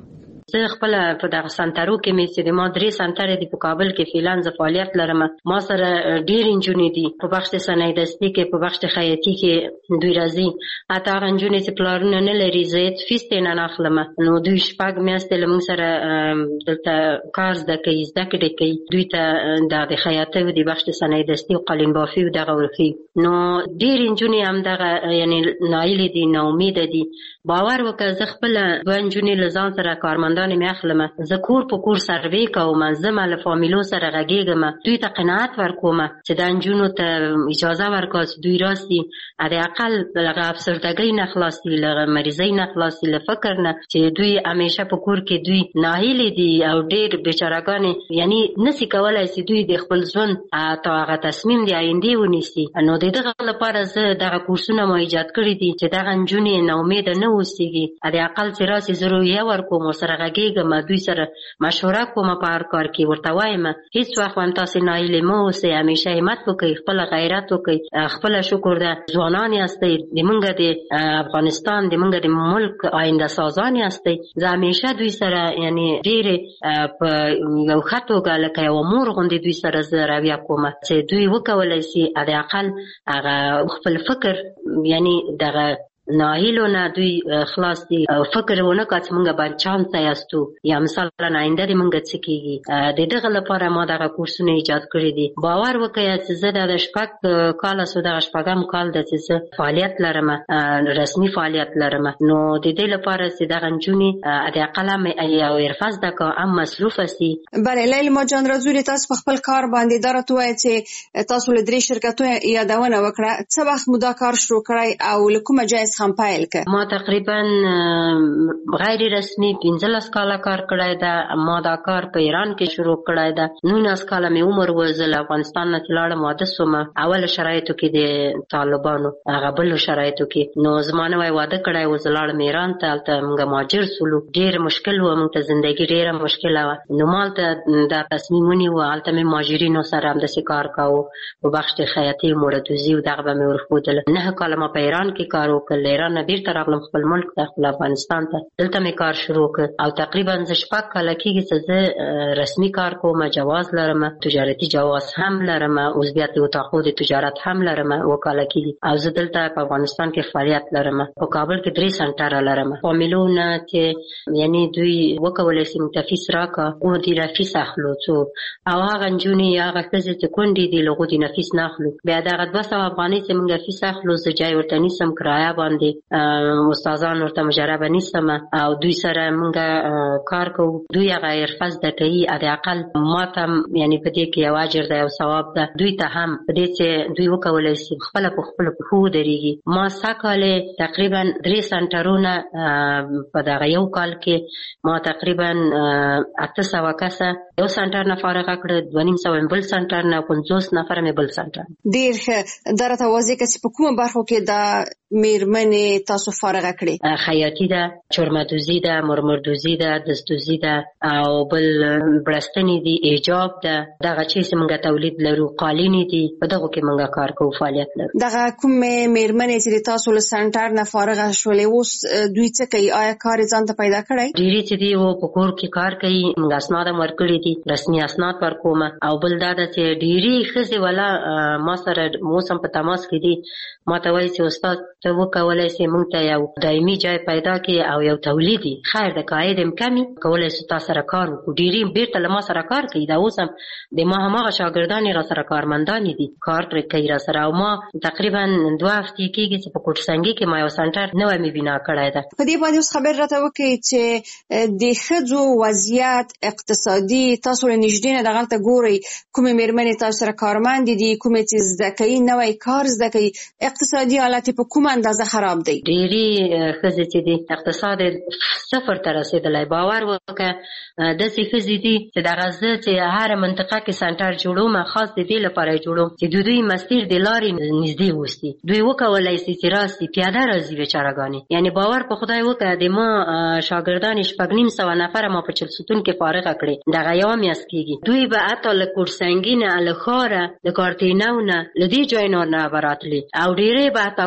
زه خپل په دغه سنټرو کې مې چې ما 3 سنټر دي په کابل کې فعلا ز فعالیت لرم. ما سره ډیر انجونې دي په بخش صنایدستي کې، په بخش خیاطي کې دوی راځي. اته انجونې چې پلانونه نه لري زه فیس نه اخلم، نو دوی شپږ میاشتې لمون سره دلته کار زده کوي دوی ته د خیاطي او د بخش صنایدستي او قالین بافي او دغه ورخي. نو ډیر انجونې هم دغه یعنی نایل دي، نو امید دي. باور وکړه زه خپل انجونې لزان سره کارمندان مې اخلم، زه کور په کور سروې کوم، زه مال فامیلو سره غږیږم، دوی ته قناعت ورکوم چې د انجونو ته اجازه ورکړي دوی راسي د اقل لغه افسردګۍ نه خلاصي، لغه مریضۍ نه خلاصي، له فکر نه چې دوی همیشه په کور کې دوی ناهیلي دي او ډېر بیچارهګانې یعنی نسی کولای چې دوی د خپل ژوند ته هغه تصمیم دی آینده ونیسي. نو د دغه لپاره زه دغه کورسونه مو ایجاد کړي دي چې دغه انجونې نه امید نه اوسېږي، د اقل چې راسي زه رویه ورکوم، ورسره غږېږم، دوی سره مشوره کوم په هر کار کې، ورته وایم هیڅ وخت هم تاسې ناهیلې مه اوسئ، همیشه همت وکړئ، خپله غیرت وکړئ، خپله شکر ده ځوانان یاستئ، د موږ د افغانستان د موږ د ملک آینده سازان یاستئ. زه همیشه دوی سره یعنی ډېرې په یو ښه توګه لکه یوه مور غوندې دوی سره زه رویه کوم چې دوی وکولی سي د اقل هغه خپل فکر یعنی دغه ناهیلو نه دوی خلاص دي، فکر ونه کړه چې موږ باید چانسه یاستو یا مثلا آینده د موږ څه کېږي. د دغه لپاره ما دغه کورسونه ایجاد کړي دي. باور وکړه چې زه د شپږ کاله سو دغه شپږم کال ده چې زه فعالیت لرم، رسمي فعالیت لرم. نو د دې لپاره چې دغه نجونې د اقل هم یو حرفه زده کړه هم مصروفه سي. بله لیلما جان رازولي، تاسو په خپل کار باندې دا راته ووایئ چې تاسو له 3 شرکتونو یادونه وکړه، څه وخت مو دا کار شروع کړی او له کومه ځایه هم پیل کړ؟ ما تقریبا غیر رسمي 15 کاله کار کړی ده. ما دا کار په ایران کې شروع کړی ده. 19 کاله مې عمر و، زه له افغانستان نه لاړم، واده شوم. اول شرایطو کې د طالبانو هغه بل شرایطو کې، نو زما نوی واده کړی و، زه لاړم ایران ته، هلته موږ مهاجر سولو. ډېر مشکل و، موږ ته زندګي ډېره مشکله وه. نو ما هلته دا تصمیم ونیو، هلته مې مهاجرینو سره همداسې کار کاوه په بخش د خیاطي موړدوزي او دغه به مې ورښودله. 9 کاله ما په ایران کې کار وکړ، له ایران نه بیرته راغلم خپل ملک ته، خپل افغانستان ته، دلته مې کار شروع کړ او تقریبا زه 6 کاله کېږي چې زه رسمي کار کوم، جواز لرم، تجارتي جواز هم لرم، عضویت د اتاقو د تجارت هم لرم، 2 کاله کېږي. او زه دلته په افغانستان کې فعالیت لرم. په کابل کې 3 سنټره لرم. فامیلونه چې یعنی دوی وکولی سي موږ ته فیس راکړه، موږ دې نه فیس اخلو څو، او هغه نجونې هغه ښځې چې کونډې دي له هغو دې نه فیس نه اخلو. بیا دغه 200 افغانۍ چې موږ فیس اخلو، زه جای ورته نیسم، کرایه باندې استادان ورته مجربه نیسم او دوی سره موږ کار کوو. دوی هغه حرفه زده کوي، د اقل ما ته یعنی په دې کې یو اجر دی او ثواب ده، دوی ته هم په دې چې دوی وکولی سي خپله په خپلو پښو ودرېږي. ما سږکال تقریبا 3 سنټرونه په دغه یو کال کې ما تقریبا 800 کسه یو سنټر نه فارغه کړه، 250 بل سنټر نه، 50 نفر مې بل سنټر. ډېر ښه. دا راته واضح کړه چې په کومه برخو کې دا میرمنې تاسو فارغه کړې؟ خیاطي ده، چرمدوزي ده، مرمردوزي ده، دستوزي ده او بل برستنې دي، ایجاب ده، دغه چې موږ تولید لرو، قالینې دي، په دغو کې موږ کار کوو، فعالیت لرو. دغه کومې میرمنې چې تاسو له سنټر نه فارغه شولې اوس دوی څه کوي؟ آیا کار ځان ته پیدا کړی؟ ډېرې چې دي و په کور کې کار کوي، موږ اسناد هم ورکړي دي، رسمي اسناد ورکوم. او بل دا ده چې ډېرې ښځې والا ما سره اوس هم په تماس کې دي، ما ته وایي چې استاد ته وکولی سي موږ ته یو دایمي ځای پیدا کړي او یو تولیدي خیر د قاعد هم کمي کولی سو تا سره کار وکړو. ډېرې بیرته له ما سره کار کوي. دا اوس هم د ما هماغه شاګردانې را سره کارمندانې دي، کار ترې کوي را سره. او ما تقریبا 2 هفتې کېږي چې په کوټسنګي کې ما یو سنټر نوی مې بنا کړی ده. په دې باندې اوس خبر راته وکړئ چې د ښځو وضعیت اقتصادي تاسو له نږدې نه دغلته ګورئ، کومې مېرمنې تاسو سره کارمندې دي، کومې چې زده کوي، نوی کار زده کوي، اقتصادي حالت په کومه اندازه خراب دی؟ ډېرې ښځې چې دي اقتصاد 0 ته رسېدلی. باور وکړه داسې ښځې دي چې دغه زه چې هره منطقه کې سنټر جوړوم، خاص د دې لپاره یې جوړوم چې دوی مسیر د لارې نږدې اوسي. دوی وکولی سي چې راسي، پیاده راځي بیچارهګانې. یعنې باور په خدای وکړه د ما شاګردانې 950 نفره ما په چلسوتون کې فارغه کړې، دغه یوه میاشت کېږي. دوی به حتی له کوټسنګي نه، له ښاره، له کارتینو نه، له دې ځایونو نه به راتلې او ډېرې به حتی ګرانه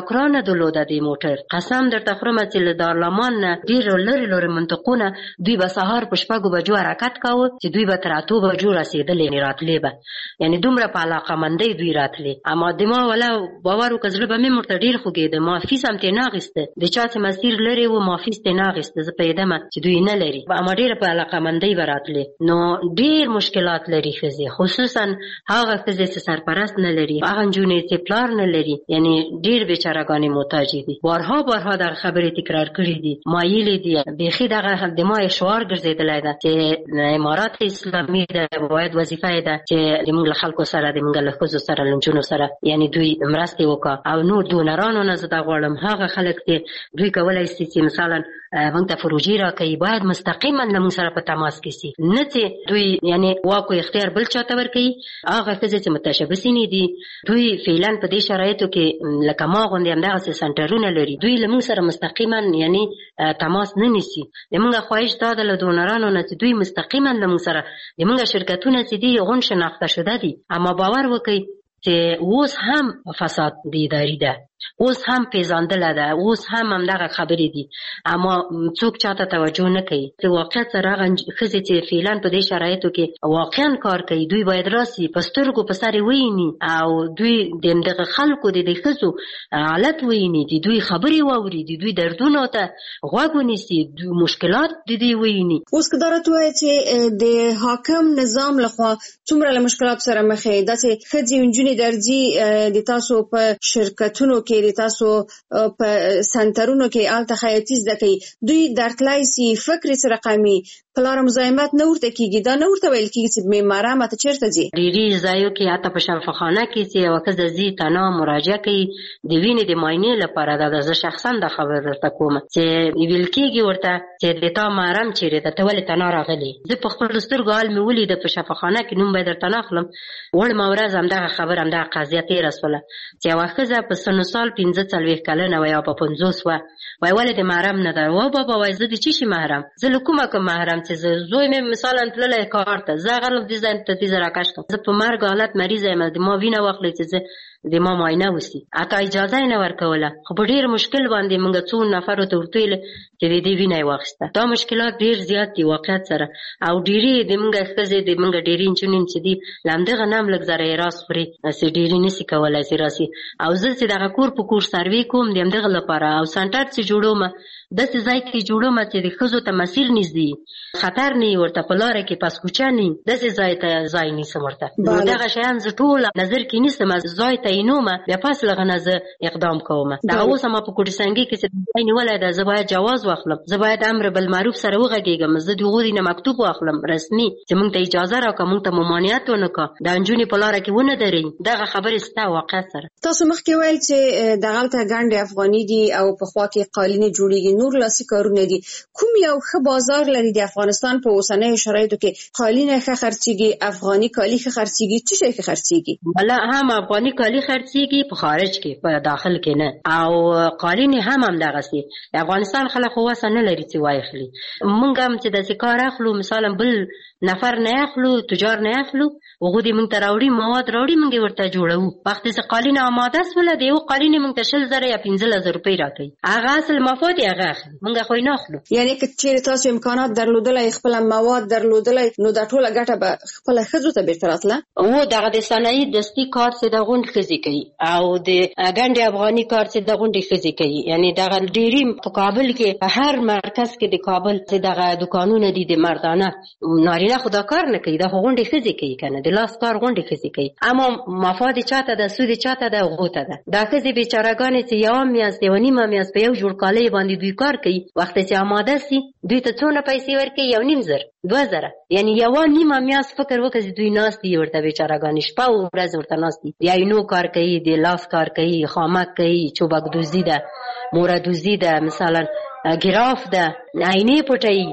درلوده د موټر. قسم درته خورم چې له دارالمان نه ډېر لرې منطقونه دوی به سهار په 6 بجو حرکت کاوه چې دوی به تر 8 بجو رسېدلې راتلې به، یعنی دومره په علاقمندۍ دوی راتلې. اما د ما ولا باور وکړه زړه به مې ورته ډېر خوږېده. ما فیس هم ترې نه اخیسته، د چا چې مسیر لرې و ما فیس ترې نه اخیسته، زه پوهېدمه چې دوی نه لري، اما ډېره په علاقمندۍ به راتلې. نو ډېر مشکلات لري ښځې، خصوصا هغه ښځې چې سرپرست نه لري، هغه نجونې چې پلار نه لري، یعنی ډېر بېچارهګانې محتاجې دي. بارها دغه خبرې تکرار کړي دي، مایلې دي، بیخي دغه د ما شعار ګرځېدلی ده چې امارات اسلامي ده باید وظیفه یې ده چې زموږ له خلکو سره، زموږ له ښځو سره، له نجونو سره یعنی دوی مرستې وکړه. او نور دونرانو نه زه دا غواړم هغه خلک چې دوی کولی شي چې مثلا موږ ته پروژې راکوي باید مستقیما له موږ سره په تماس کې شي، نه چې دوی یعنی واک او اختیار بل چاته ورکوي. هغه ښځې چې متشبثینې دي دوی فعلا په دې شرایطو کې لکه ما غوندې همدغسې سنټرونه لري، دوی له موږ سره مستقیما یعنی تماس نه نیسي. زموږ خواهش دا ده له دونرانو نه چې دوی مستقیما له موږ سره، زموږ شرکتونه چې دي غون شناخته شده دي، اما باور وکړئ چې اوس هم فساد د اداري ده، اوس هم پیژندله ده، اوس هم همدغه خبرې دي، اما څوک چاته توجه نه کوي. چې واقعیت سره هغه ښځې چې فعلا په دې شرایطو کې واقعا کار کوي دوی باید راسي په سترګو په سر ویني او دوی د دغه خلکو د ښځو حالت ویني، د دوی خبرې واوري، د دوی دردونو ته غوږ ونیسي، مشکلات د دوی ویني. اوس که دا راته وایي چې د حاکم نظام لخوا څومره له مشکلاتو سره مخ یې، داسې ښځې نجونې درځي د تاسو په شرکتونو کې، د تاسو په سنټرونو کې هلته خیاطي زده کوي، دوی درتلی سي فکر سره قومي پلار مزاحمت نه ورته کېږي، دا نه ورته ویل کېږي چې معماره ماته چېرته ځي؟ ډېرې ځایو کې حتی په شفاخانه کې چې یوه ښځه ځي تنها مراجعه کوي د وینې د معاینې لپاره. دا زه شخصا دا خبر درته کوم چې ویل کېږي ورته چې د تا محرم چېرې ده، ته ولې تنها راغلې؟ زه په خپلو سترګو حال مې ولیده په شفاخانه کې، نوم به یې درته نه اخلم. وړمه ورځ همدغه خبر همدغه قضیه تېره شوله چې یوه ښځه په سن سال 45 کلنه وه یا په 50 وه، وایي ولې د محرم نه ده؟ وا بابا وایي زه د چی شي محرم؟ زه له کومه کوم محرم چې زوی مې مثلا تللی کار ته، زه هغه دې ځای ته دې زه راکش کړم، زه په مرګ حالت مریضه یم، د ما وینه واخلئ چې زه د ما معاینه وسي، حتی اجازه یې نه ورکوله. خو په ډېر مشکل باندې موږ څو نفرو ته ورته ویل چې د دې وینه یې واخیسته. دا مشکلات ډېر زیات دي واقعیت سره، او ډېرې د موږ ښځې د موږ ډېرې نجونې چې دي له همدغه نه هم لږ ذره یې راس خوري، چې ډېرې نسي کولی چې راسي. او زه چې دغه کور په کور سروې کوم د همدغه لپاره، او سنټر چې جوړوم داسې ځای کې جوړوم چې د ښځو ته مسیر نږدې، خطر نه ورته په لاره کې پس کوچه نه، داسې ځای ته ځای نیسم ورته. نو دغه شیان زه ټول نظر کې نیسم، ځای ته یې نومه بیا پس له هغه نه زه اقدام کوم. دغه اوس هم په کوټسنګي کې چې ځای نیولی ده، زه باید جواز واخلم، زه باید امر بالمعروف سره وغږېږم، زه د هغوی نه مکتوب واخلم رسمي چې موږ ته اجازه راکړه، موږ ته ممانعت ونه کړه، دا نجونې په لاره کې ونه درئ. دغه خبرې سته واقعیت سره. تاسو مخکې ویل چې دغلته ګنډې افغاني دي او پخوا کې قالینې جوړېږي، نور لاسي کارونه دي. کوم یو ښه بازار لري د افغانستان په اوسنیو شرایطو کې؟ قالینه ښه خرڅېږي، افغاني کالي ښه خرڅېږي، څه شی ښه خرڅېږي؟ بله هم افغاني کالي خرڅېږي په خارج کې، په داخل کې نه، او قالینې هم همدغسې. د افغانستان خلک خو وسه نه لري چې واخلي. موږ هم چې داسې کار اخلو، مثلا بل نفر نه اخلو، تجار نه اخلو، هغوی دې موږ ته راوړي، مواد راوړي، موږ یې ورته جوړوو. وخت چې قالینه آماده شوله د یو قالینې موږ ته 20,000 یا 15,000 روپۍ راکوي، هغه اصل مفاد یې هغه اخلي، موږ خو یې نه اخلو. یعنې که چېرې تاسو امکانات درلودلی، خپله مواد درلودلی، نو دا ټوله ګټه به خپله ښځو ته بېرته راتله؟ و دغه د صنایع دستي کار چې د غونډ ښځې کوي، او د ګنډې افغاني کار چې د غونډې ښځې کوي. یعنې دغه ډېرې په کابل کې په هر مرکز کې د کابل چې دغه دوکانونه دي د مردانه، نارینه خو دا کار نه کوي، دا خو غونډې ښځې کوي که نه، د لاس کار غونډې ښځې کوي. اما مفاد چاته ده؟ سود چاته ده؟ هغو ته ده. دا ښځې بېچارهګانې چې یوه میاشت یوه نیمه میاشت په یو جوړ کالۍ باندې دوی کار کوي، وخت چې آماده سي دوی ته څونه پیسې ورکوي؟ 1,500 2,000. یعنې یوه نیمه میاشت فکر وکړه چې دوی ناست دي ورته بېچارهګانې، شپه او ورځ ورته ناست دي، د عینو کار کوي، د لاس کار کوي، خامک کوي، چوبک دوزي ده، موره دوزي ده، مثلا ګراف ده، عینې پټوي،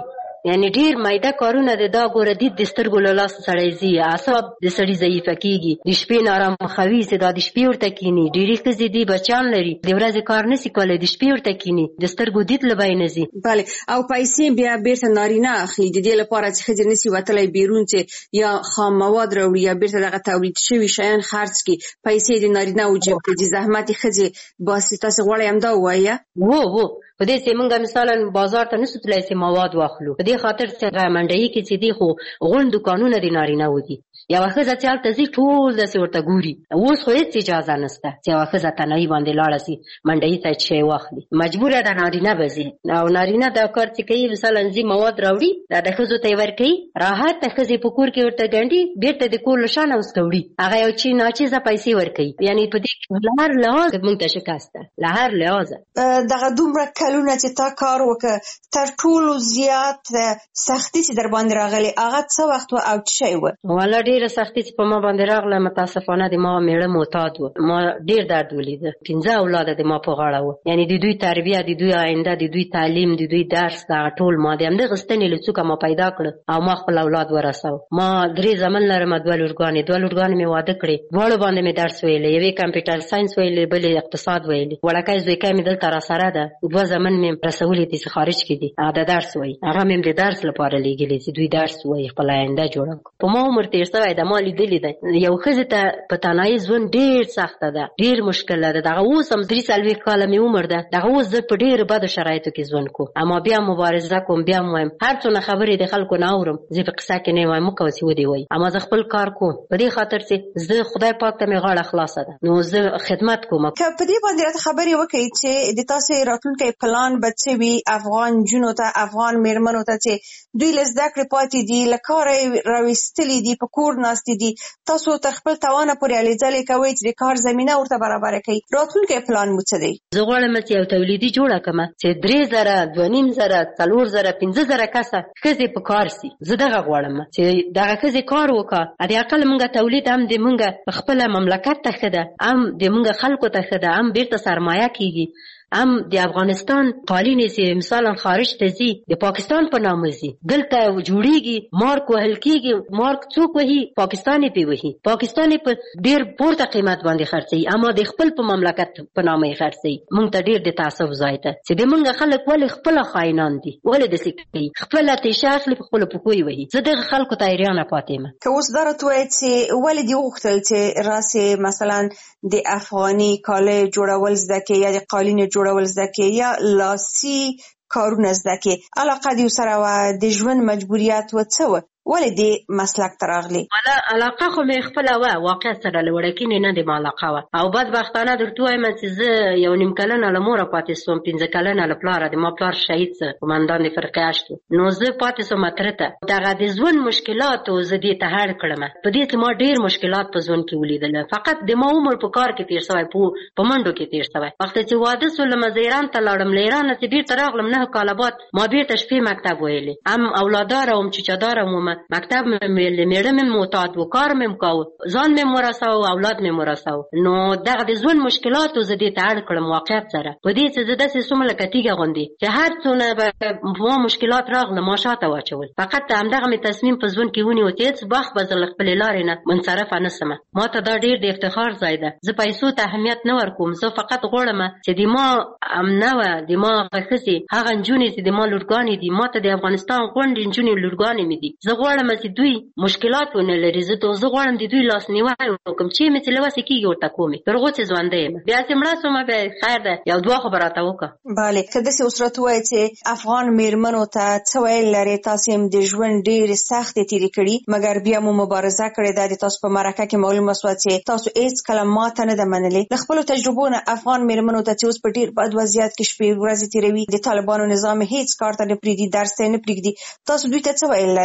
یعنی ډیر مایده کارونه دا ګوره د سترګو له لاسه سړی ځي، اعصاب د سړي ضعیفه کیږي، د شپې نارامه خوي چې دا د شپې ورته کینی. ډېرې ښځې دي بچیان لري، د ورځې کار نشي کولی، د شپې ورته کینی، د سترګو دید له بیانه ځي. بله، او پیسې بیا بیرته نارینه اخلي د دې لپاره چې ښځې نشي وتلی بیرون چې یا خام مواد راوړي یا بیرته دغه تولید شوي شیان خرڅ کړي، پیسې د نارینه وجب ته د زحمت ښځې باسي. تاسې غواړئ همدا ووایه؟ وو په دې چې موږ مثلا بازار ته نشو تللی چې مواد واخلو، په دې خاطر چې منډۍ کې چې دي خو غون دکانونه د نارینه و دي. یوه ښځه چې هلته ځي ټول داسې ورته ګوري. اوس خو هېڅ اجازه نشته چې یوه ښځه تنهایي باندې لاړه شي منډۍ ته شی واخلي، مجبوره ده نارینه به ځي. او نارینه دا کار چې کوي مثلا ځي مواد راوړي، دا د ښځو ته یې ورکوي، راحت ته ښځې په کور کې ورته ګنډي، بیرته د کور له شانه اوسته وړي، هغه یو چې ناچیزه پیسې ورکوي. یعنې په دې له هر لحاظ موږ ته شکست ده، له هر لحاظه. دغه دومره کلونه چې تا کار وکړه، تر ټولو زیات سختي چې در باندې راغلې هغه څه وخت و او څه شی و؟ والا ډېره سختي چې په ما باندې راغله متاسفانه د ما میړه معتاد و. ما ډېر درد ولیده. 15 اولاده د ما په غاړه و، یعنې د دوی تربیه، د دوی آینده، د دوی تعلیم، د دوی درس، دغه ټول ما د همدغه ستنې له څوکه ما پیدا کړه او ما خپل اولاد ورساو. ما 3 زامن لرم، 2 لورګانې مې واده کړې، دواړو باندې مې درس ویلی، یوې کمپیوټر ساینس ویلی، بلې اقتصاد ویلی. وړکی زویکی مې دلته راسره ده، 2 زامن مې رسولي دي چې خارج کې دي، هغه د درس وایي، هغه مې د درس لپاره لیږلي چې دوی درس وایي، خپل آینده جوړه کړو. په ما عمر تېر شوی ده، ما لیدلي ده یو ښځې ته په تنهایي ژوند ډېر سخته ده، ډېر مشکله ده. دغه اوس هم 43 کاله مې عمر ده، دغه اوس زه په ډېرو بدو شرایطو کې ژوند کوم، اما بیا مبارزه کوم، بیا هم وایم هر څونه خبرې د خلکو نه اورم، زه په قصه کې نه وایم مه کوه چې ودې وایي، اما زه خپل کار کوم په دې خاطر چې زه خدای پاک ته مې غاړه خلاصه ده، نو زه خدمت کوم. که په دې باندې راته خبرې وکړئ چې د تاسې راتلونکی پلان به څه وي افغان نجونو ته، افغان میرمنو ته چې دوی له زده کړې پاتې دي، له کاره راویستلي دي، په کور ناستې دي، تاسو تر خپل توانه پورې هلې ځلې کوئ چې د کار زمینه ورته برابره کوي. راتلونکی پلان مو څه دی؟ زه غواړم چې یو تولیدي جوړه کړم چې 3000 2500 4000 5000 کسه ښځې په کار سي. زه دغه غواړم چې دغه ښځې کار وکړه، د اقل موږ تولید هم د موږ خپل مملکت ته ښه ده، هم د موږ خلکو ته ښه ده، هم بیرته سرمایه کیږي، هم د افغانستان قالین چې مثلا خارج ته ځي د پاکستان په نامه ځي، دلته جوړیږي، مارک وهل کیږي، مارک څوک وهي؟ پاکستان یې پې وهي، پاکستان یې په ډېر پورته قیمت باندې خرڅوي، اما د خپل په مملکت په نامه یې خرڅوي. موږ ته ډېر د تعصب ځای ده چې د موږ خلک ولې خپله خاینان دي، ولې داسې کوي، خپله تیشه اخلي په خپلو پښو یې وهي. زه دغه خلکو ته حیرانه پاتې یم. که اوس دا راته ووایې چې ولې دې وغوښتل چې راسې مثلا د افغاني کالیو جوړول زده کړې یا د قالینو جوړول زده کړې یا لاسي کارونه زده کړې، علاقه دې ورسره وه، د ژوند مجبوریت و څه وه؟ ولې دې مسلک ته راغلې؟ علاقه خو مې خپله وه، واقعیت سره له وړکینې نه د ما علاقه وه، او بدبختانه درته وایم چې زه 1.5 کلنه له موره پاتې سوم، 15 کلنه له پلاره، د ما پلار شهید څه قومندان د فرقې 8 نو زه پاتې سوم اتره ته. دغه د ژوند مشکلاتو زه دې ته هړ کړم، په دې کې ما ډېر مشکلات په ژوند کې ولیدل. فقط د ما عمر په کار کې تېر شوی، په منډو کې تېر شوی. وخت چې واده سولم زه ایران ته لاړم، له ایرانه چې بیرته راغلم 9 کاله بعد ما بیرته شپې مکتب ویلې، هم اولاداره وم، چچاداره وم، مکتب مې میړه مې معتاد و، کار مې کاوه، ځان مې ورساو، اولاد مې ورساو. نو دغه د ژوند مشکلاتو زه دې ته اړ کړم واقعیت سره، په دې چې زه داسې سوم لکه تیږه غوندې چې هر څونه به ما مشکلات راغله ما شاته واچول. فقط همدغه مې تصمیم په ژوند کې ونیو چې هېڅ وخت به زه له خپلې لارې نه منصرفه نه سم. ما ته دا ډېر د افتخار ځای ده. زه پیسو ته اهمیت نه ورکوم، زه فقط غواړم چې د ما امنه وه، د ما هغه ښځې، هغه نجونې چې د ما لورګانې دي، ما ته د افغانستان غونډې نجونې لورګانې مې دي، زه غواړم چې دوی مشکلات ونه لري. زه غواړم د دوی لاسنیوی وکړم، چې مې چې له وسې کېږي ورته کومې، تر هغو چې ژوندی یم. بیا چې مړه شومه بیا خیر ده، یو دوه خو به راته وکړه. بله، که داسې اوس راته ووایې چې افغان میرمنو ته څه ویل لرې، تاسې هم د ژوند ډېرې سختې تېرې کړي مګر بیا مو مبارزه کړې ده، د تاسو په مرکه کې معلومه شوه چې تاسو هېڅکله ماته نه ده منلې. له خپلو تجربو نه افغان میرمنو ته چې اوس په ډېر بد وضعیت کې شپې ورځې تېروي، د طالبانو نظام هېڅ کار ته نه پرېږدي، درس ته نه پرېږدي، تاسو دوی ته څه ویل لرئ؟ دوی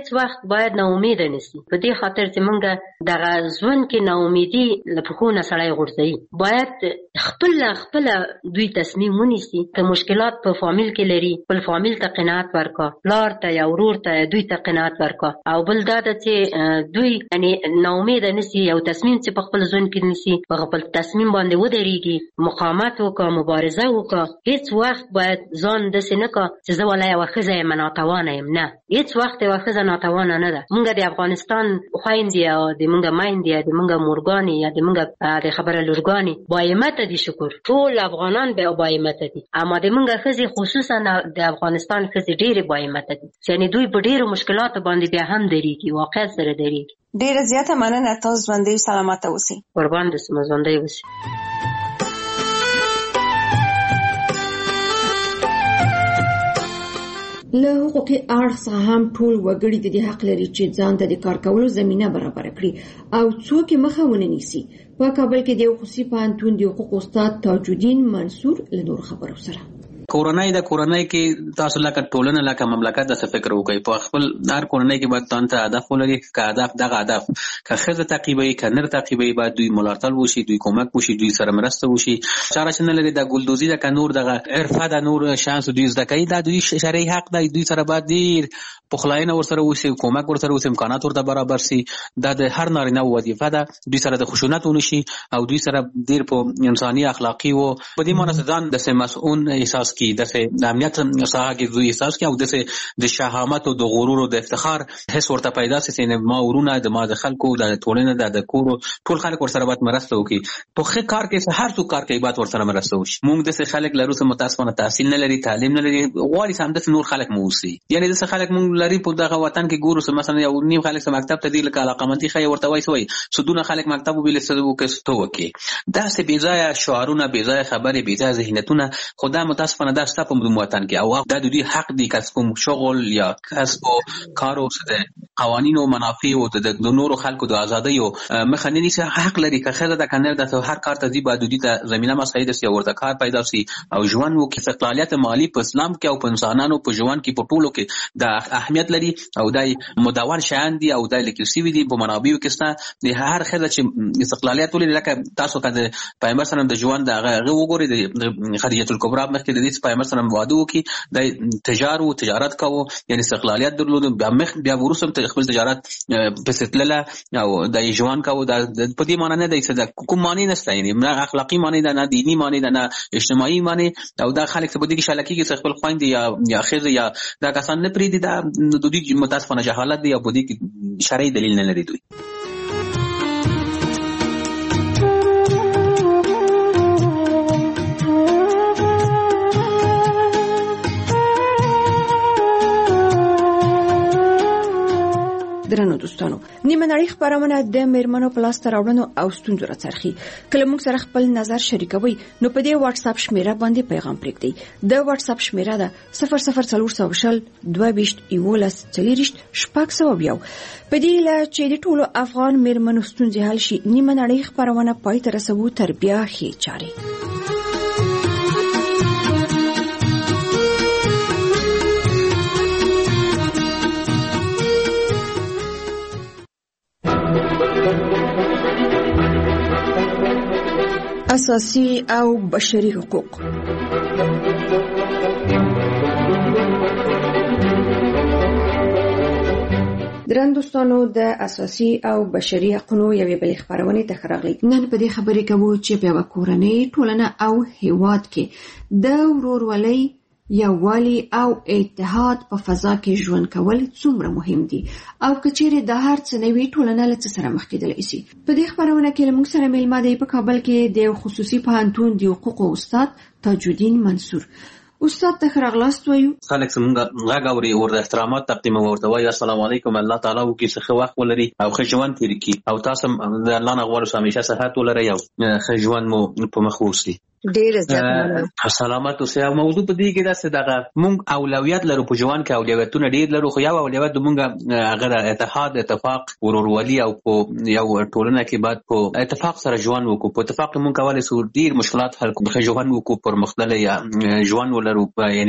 هیڅ وخت باید نا امید نشي. په دې خاطر چې موږ دغه ژوند کې نا امیدي له پښو نه سړی غورځوي. باید خپل دوی تصمیم ونیسي. که مشکلات په فامیل کې لري، خپل فامیل ته قناعت ورکا، پلار ته یا ورور ته دوی ته قناعت ورکا. او بل دا ده چې دوی یعنی نا امید نشي، یو تصمیم چې په خپل ژوند کې نیسي په خپل تصمیم باندې ودرېږي، مقاومت وکړه، مبارزه وکړه. هیڅ وخت باید ځان داسې نه کړه چې زه والا یوه ښځه یم ناتوانه یم. نه، هیڅ وخت یوه ښځه ناتوانه نه ده. موږ د افغانستان خویندې او د موږ میندې د موږ مورګانې یا د موږ د خبره لورګانې باهمته دي. شکر ټول افغانان باهمته دي، اما د موږ ښځې خصوصا د افغانستان ښځې ډېرې باهمته دي، یعنې دوی په ډېرو مشکلاتو باندې بیا هم درېږي، واقعیت سره درېږي. ډېره زیاته مننه. تاسو ژوندی سلامته اوسئ. قربان دې سم، ژوندی اوسئ. له حقوقي اړخ څخه هم ټول وګړي د دې حق لري چې ځان ته د کار کولو زمینه برابر کړي او څوک مخه ونه نیسي. په کابل کې د خصوصي پوهنتون د حقوق استاد تاج الدین منصور له نور خبرو سره کورنۍ کې تاسو لکه ټولنه لکه مملکت د څه فکر وکړي. په خپل هر کورنۍ کې باید تاسو ته هدف ولري. که هدف دغه هدف که ښځه تعقیبوي که نر تعقیبوي، باید دوی ملاتړ وشي، دوی کومک وشي، دوی سره مرسته وشي. چاره چې نه لري د ګلدوزي ده که نور دغه عرفه ده، نور شانس دوی زده کوي، دا دوی شرعي حق دی. دوی سره باید ډېر پخلاینه ورسره وشي، کومک ورسره وشي، امکانات ورته برابر شي. دا د هر نارینه وظیفه ده. دوی سره د خشونت ونشي او دوی سره ډېر په انساني اخلاقي و په دې معنی ځان داسې مسؤل احساس کړي، داسې امنیت ساحه کې دوی احساس کړي او داسې د شهامت او د غرور او د افتخار حس ورته پیدا شي چې ما ورونه د ما د خلکو د ټولنې د کور ټول خلک ورسره باید مرسته وکړي. په ښه کار کې هر څوک کار کوي باید ورسره مرسته وشي. موږ داسې خلک لرو چې متاسفانه تحصیل نه لري، تعلیم نه لري، غواړي چې همداسې نور خلک مو اوسي. یعنې داسې خلک موږ لري په دغه وطن کې ګورو چې مثلا یو نیم خلک مکتب ته دی لکه علاقمندي ښایي ورته وایي سوی سودونه خلک مکتب وبیل څه وکړي ته وکړي. داسې بېځایه شعارونه، بېځایه خبرې، بېځایه ذهنیتونه خو دا متاسفانه دا شته په وطن کې او دا د دوی حق دی کسب کوم شغل یا کسب او کار او د قوانینو منافع او د نورو خلکو د ازادۍ او مخه نه نیسي. حق لري که ښځه د کنر د هر کار ته دی باید دوی ته زمینه مساعده شي او ورته کار پیدا شي او ژوند وکړي. استقلالیت مالی په اسلام کې او په انسانانو په ژوند کې په ټولو کې د اهمیت لري او دای مدون شیان دي او دای لیکل شوي دي په منابعو کې ستا د هر ښځه چې استقلالیت ولري. لکه تاسو که د پیغمبر صلی الله علیه وسلم د ژوند هغه وګورئ، د خدیجه الکبرا مخکې د دې پیغمبر صلی الله علیه وسلم واده وکړي، د تجارت کوو، یعنی استقلالیت درلود، بیا وروسته خپل تجارت پسې تلله او د ژوند کوو. په دې معنی نه دی چې کوم معنی نشته، یعنی نه اخلاقي معنی ده، نه دینی معنی ده، نه اجتماعي معنی. او دا خلک چې په دې کې شلکیږي چې خپل خویندې یا ښځې یا دا کسان نه پرېږدي، دا د دوی متاسفانه جهالت دی او په دې کې شرعي دلیل نه لري دوی. درنو دوستانو، نیمه نړۍ خبرونه د میرمنو په لاس ته راوړنو او ستونزو راڅرخي. کله موږ سره خپل نظر شریکوي نو په دې واتس اپ شمیره باندې پیغام پرېږدئ. د واتس اپ شمیره ده 00420 22 11 40 600. په دې لا چې د ټولو افغان میرمنو ستونزې حل شي، نیمه نړۍ خبرونه پای ته رسوو تر بیا ښې چارې. اساسي او بشري حقوق. درن دوستانو، د اساسي او بشري حقوقو یوې بلې خبرونه ته راغلي. نن په دې خبرې کوو چې په کورنۍ، ټولنه او هیواد کې د ورورولۍ، یووالي او اتحاد په فضا کې ژوند کول څومره مهم دي او کچېرې د هر څه نوې ټولنه له څه سره مخ کېدلی شي. په دې خبرونه کې موږ سره میلمه دی په کابل کې د خصوصي پوهنتون د حقوقو استاد تاج الدین منصور. استاد ته راغلاست وایو. خلک څنګه غږ اوري او د احترامات تقدیم ورته وایي السلام علیکم، الله تعالی وکي څه وخت ولري او ښه ژوند تیر کړي او تاسو د الله نه غواړو همیشه صحت ولرئ او ښه ژوند مو په مخ ووسي. ډیر زیات سلامت اوسه. موضوع په دې کې دا څه دغه مونږ اولویت لرو په ژوند کې، اولویتونه ډیر لرو، خو یو اولویت مونږ هغه اتحاد، اتفاق، ورورولي او په یو ټولنه کې باید په اتفاق سره ژوند وکړو. په اتفاق مونږ کولای شو ډیر مشکلات حل کړو، ژوند وکړو، پرمختللی ژوند ولرو.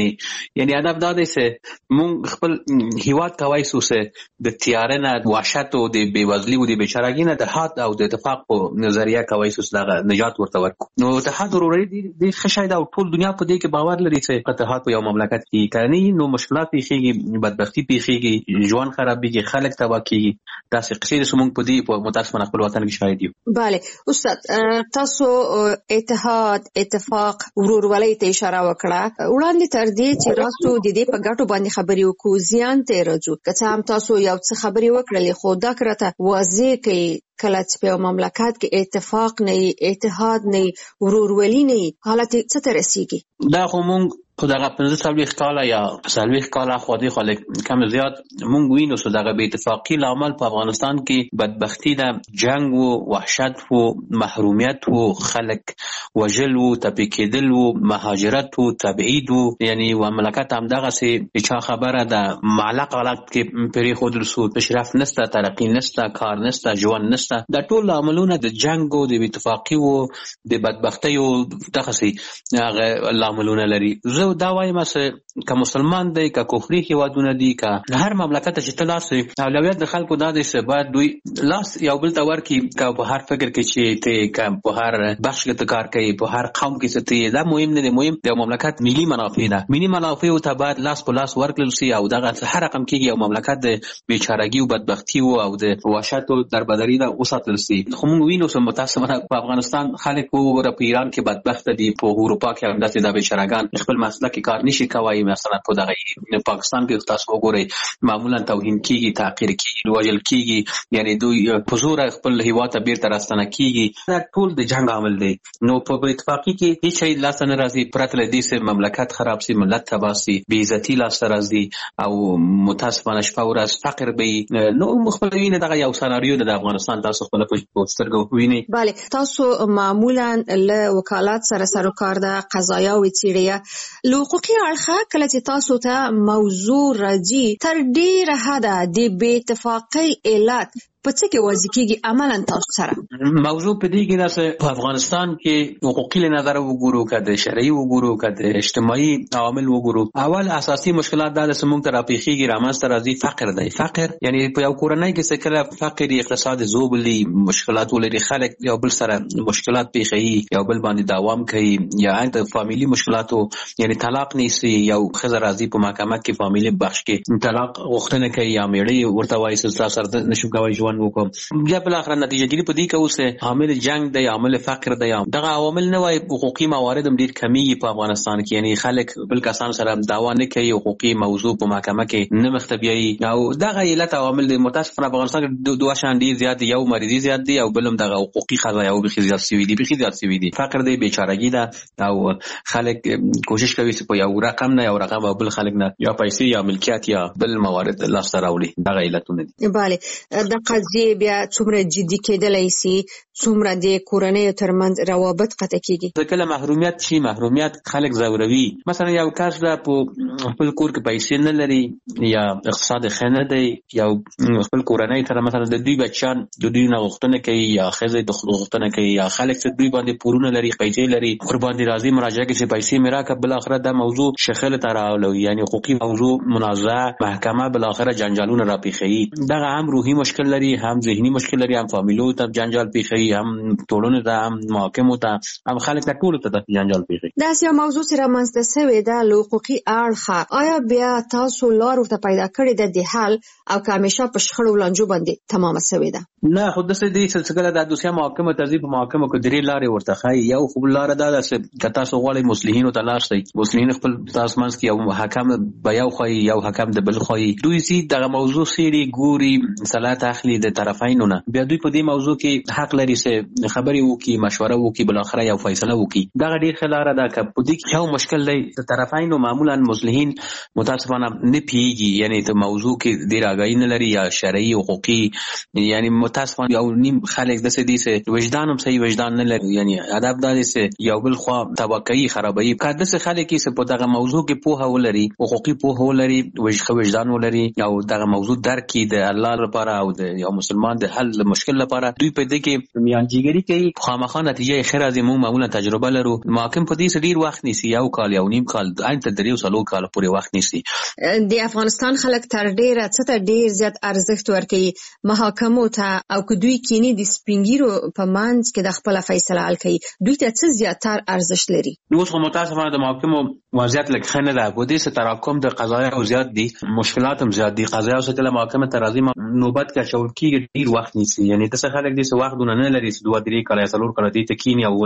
یعنی هدف دا دی چې مونږ خپل هیواد کوای شو چې د تیاره نه، وحشت او د بېوزلي او د بېچارهګۍ نه د اتحاد او د اتفاق په نظریه کوای شو دغه نجات ورته ورکړو. نو اتحاد ورورولي د ښه شی ده او ټول دنیا په دې کې باور لري چې اتحاد په یو مملکت کې کړنی نو مشکلات پیښیږي، بدبختی پیښیږي، ژوند خرابېږي، خلک تباه کیږي. داسې قصې چې موږ په دې په متاسفانه خپل وطن کې شاهد یو. بله استاد، تاسو اتحاد، اتفاق، ورورولۍ ته اشاره وکړه. وړاندې تر دې چې راستو د دې په ګټو باندې خبرې وکړو، زیان ته راځو. که څه هم تاسو یو څه خبرې وکړلې، خو دا کړه واضح کوي کله چې په مملکت کې اتفاق نه وي، اتحاد نه وي، ورورولي نه وي، حالت څه ته رسیږي؟ دا خو مونږ خو دغه 15 کاله یا 40 کاله خو دې خلک کم زیات مونږ وینو چې دغه بې اتفاقي لامل په افغانستان کې بدبختی ده، جنگ و، وحشت و، محرومیت و، خلک وژل و، تپې کېدل و، مهاجرت و، تبعید و. یعنی مملکت هم دغسې چا خبره ده معلق کې پرېښودل شو، پیشرفت نشته، ترقي نشته، کار نشته، ژوند نشته. دا ټول لاملونه د جنگ و، د بې اتفاقي و، د بدبختۍ و دغسې هغه لاملونه لري. زه دا وایم چې که مسلمان دی، که کفري هیوادونه دي، که هر مملکت چې ته لاړ شې، اولویت د خلکو دا دی چې باید دوی لاس یو بل ته ورکړي. که په هر فکر کې چې ته، که په هر بخش کې ته کار کوي، په هر قوم کې چې ته، دا مهم نه دی. مهم د مملکت ملي منافع ده. ملي منافعو ته باید لاس په لاس ورکړل شي او دغه هر رقم کېږي یو مملکت د بېچارهګي او بدبختي او د وحشت او دربدري نه وساتل شي. خو موږ وینو چې متاسفانه په افغانستان خلک وګوره، په ایران کې بدبخته دي، په اروپا کې هم داسې دا بېچارهګان خپل مسلک کار نشي کوي. مثلا په دغه پاکستان کې تاسو وګورئ معمولا توهین کیږي، تحقیر کیږي، وژل کیږي، یعنی دوی په زور خپل هیواد ته بیرته راستنه کیږي. دا ټول د جنگ عامل دی. نو په اتفاقی کې هیڅ شی لاس نه راځي، پرته له دې چې مملکت خراب سي، ملت تباه سي، بې عزتي لاس راځي او متاسفانه شپه ورځ فقر به. نو خپل ویني دغه یو سناریو د افغانستان تاسو خپل په سترګو ویني. بله، تاسو معمولا له وکالت سره سروکار ده، قضایا او څیړیا له حقوقي اړخه کله چې تاسو ته موضوع راځي، تر ډیره حده د بې اتفاقۍ علت په څه کې واضح کېږي عملاً تاسو سره؟ موضوع په دې کې ده چې په افغانستان کې حقوقي له نظره وګورو، که د شرعي وګورو، که د اجتماعي عوامل وګورو، اول اساسي مشکلات دا ده چې موږ ته راپېښېږي، رامنځته راځي فقر دی. فقر یعنی په یو کورنۍ کې چې کله فقر اقتصاد زوبلي، مشکلات ولري، خلک یو بل سره مشکلات پېښوي، یو بل باندې دوام کوي، یا د فامیلي مشکلاتو یعنی طلاق نیسي، یو ښځه راځي په محکمه کې فامیلي بخش کې طلاق غوښتنه کوي، یا میړه ورته وایي چې تاسو سره نشم کولی ژوند وکم، بیا بل اخر نتیجه ګیری په دې کې اوس عامل جنگ دی، عامل فقر دی. دغه عوامل نه وای، حقوقي موارد هم ډیر کمیږي په افغانستان کې. یعنی خلک بل کسان سره دعوا نه کوي، حقوقي موضوع په محکمه کې نه مختبیایي او دغه علت عوامل د متاسفانه افغانستان کې دوه شان دي زیات دي. یو مریضي زیات دي او بلم دغه حقوقي قضایا او بخي زیات سوي دي، بخي زیات سوي دي. فقر دی، بیچارهګي ده او خلک کوشش کوي چې په یو رقم نه یو رقم او بل خلک نه یا پیسې یا ملکیت یا بل موارد لاس راوړي. دغه علتونه دي. بله، د قضیه بیا څومره جدي کېدلی سي، څومره د کورنیو ترمنځ روابط قطع کېږي. کله محرومیت شي، محرومیت خلک ځوروي. مثلا یو کس ده په خپل کور کې پیسې نه لري، یا اقتصاد ښه نه دی، یا خپل کورنۍ سره مثلا د دوی بچیان د دوی نه غوښتنه کوي، یا ښځې د غوښتنه کوي، یا خلک چې دوی باندې پورونه لري، پیسې لري، ورباندې راځي مراجعه کوي چې پیسې مې راکړه. بالاخره دا موضوع شخړې ته راولي، یعنی حقوقي موضوع منازعه، محکمه بالاخره جنجالونه راپېښوي. دغه هم روحي مشکل لري، هم ذهني مشکل لري، هم فامیلو ته جنجال پیښوي، هم ټولنې ته، هم محاکمو ته، هم خلک ته ټولو ته جنجال پیښوي. داسې یو موضوع چې رامنځته شوې ده له حقوقي اړخه، آیا بیا تاسو لار ورته پیدا کړې ده د حل او که همیشه په شخړو لانجو باندې تمامه شوې ده؟ نه، خو داسې دي سلسله د دوسیه محاکمه ته ځي، په محاکمه کې درې لارې ورته ښایي. یو خو لاره دا ده چې که تاسو غواړئ مصلحینو ته لاړ شئ، مصلحین خپل تاسو منځ کې یو حکم به یو ښایي، یو حکم د بل ښایي، دوی ځي دغه موضوع څېړي، ګوري، صلاحیت اخلي، د طرفینو نه بیا دوی په دې موضوع کې حق لري چې خبرې وکړي مشوره وکړي بل اخر یو فیصله وکړي دا ډیر خلاره دا که په دې کې یو مشکل دی د طرفینو معمولا مصلحین متاسفانه نه پیږي یعنی ته موضوع کې ډیر آگاهی نه لري یا شرعي حقوقي یعنی متاسفانه یو نیم خلک د سدي سه وجدان هم صحیح وجدان نه لري یعنی ادب دا سه یو بل خو توقعي خرابوي کله د خلک کې په دغه موضوع کې پوهه ولري حقوقي پوهه ولري وجدان ولري او دغه موضوع درک کی د الله لپاره او د یو مسلمان د حل مشکل لپاره دوی په دې کې میانجیګری کوي خامخا نتیجه خیر از موږ معمولا تجربه لرو محاکم په دې ډیر وخت نیسي یو کال یو نیم کال انت دریو سالو کال پورې وخت نیسي د افغانستان خلک تر ډیره څه ډیر زیات ارزښت ورکوي محاکمو ته او که دوی کینی د سپینګیرو په منځ کې د خپل فیصله حل کوي دوی ته څه زیاتر ارزښت لري نو څو متاسفانه د محاکمو وضعیت لکه خنه ده په دې سره تراکم د قضایا او زیات دي مشکلات هم زیات دي قضایا او کله محاکمه ترازی نوبت کا چول کیږي ډیر وخت نیسي یعنی تاسو خلک دې څه وخت نه لري چې 2-3 کال یا 4 کال دې تکینی او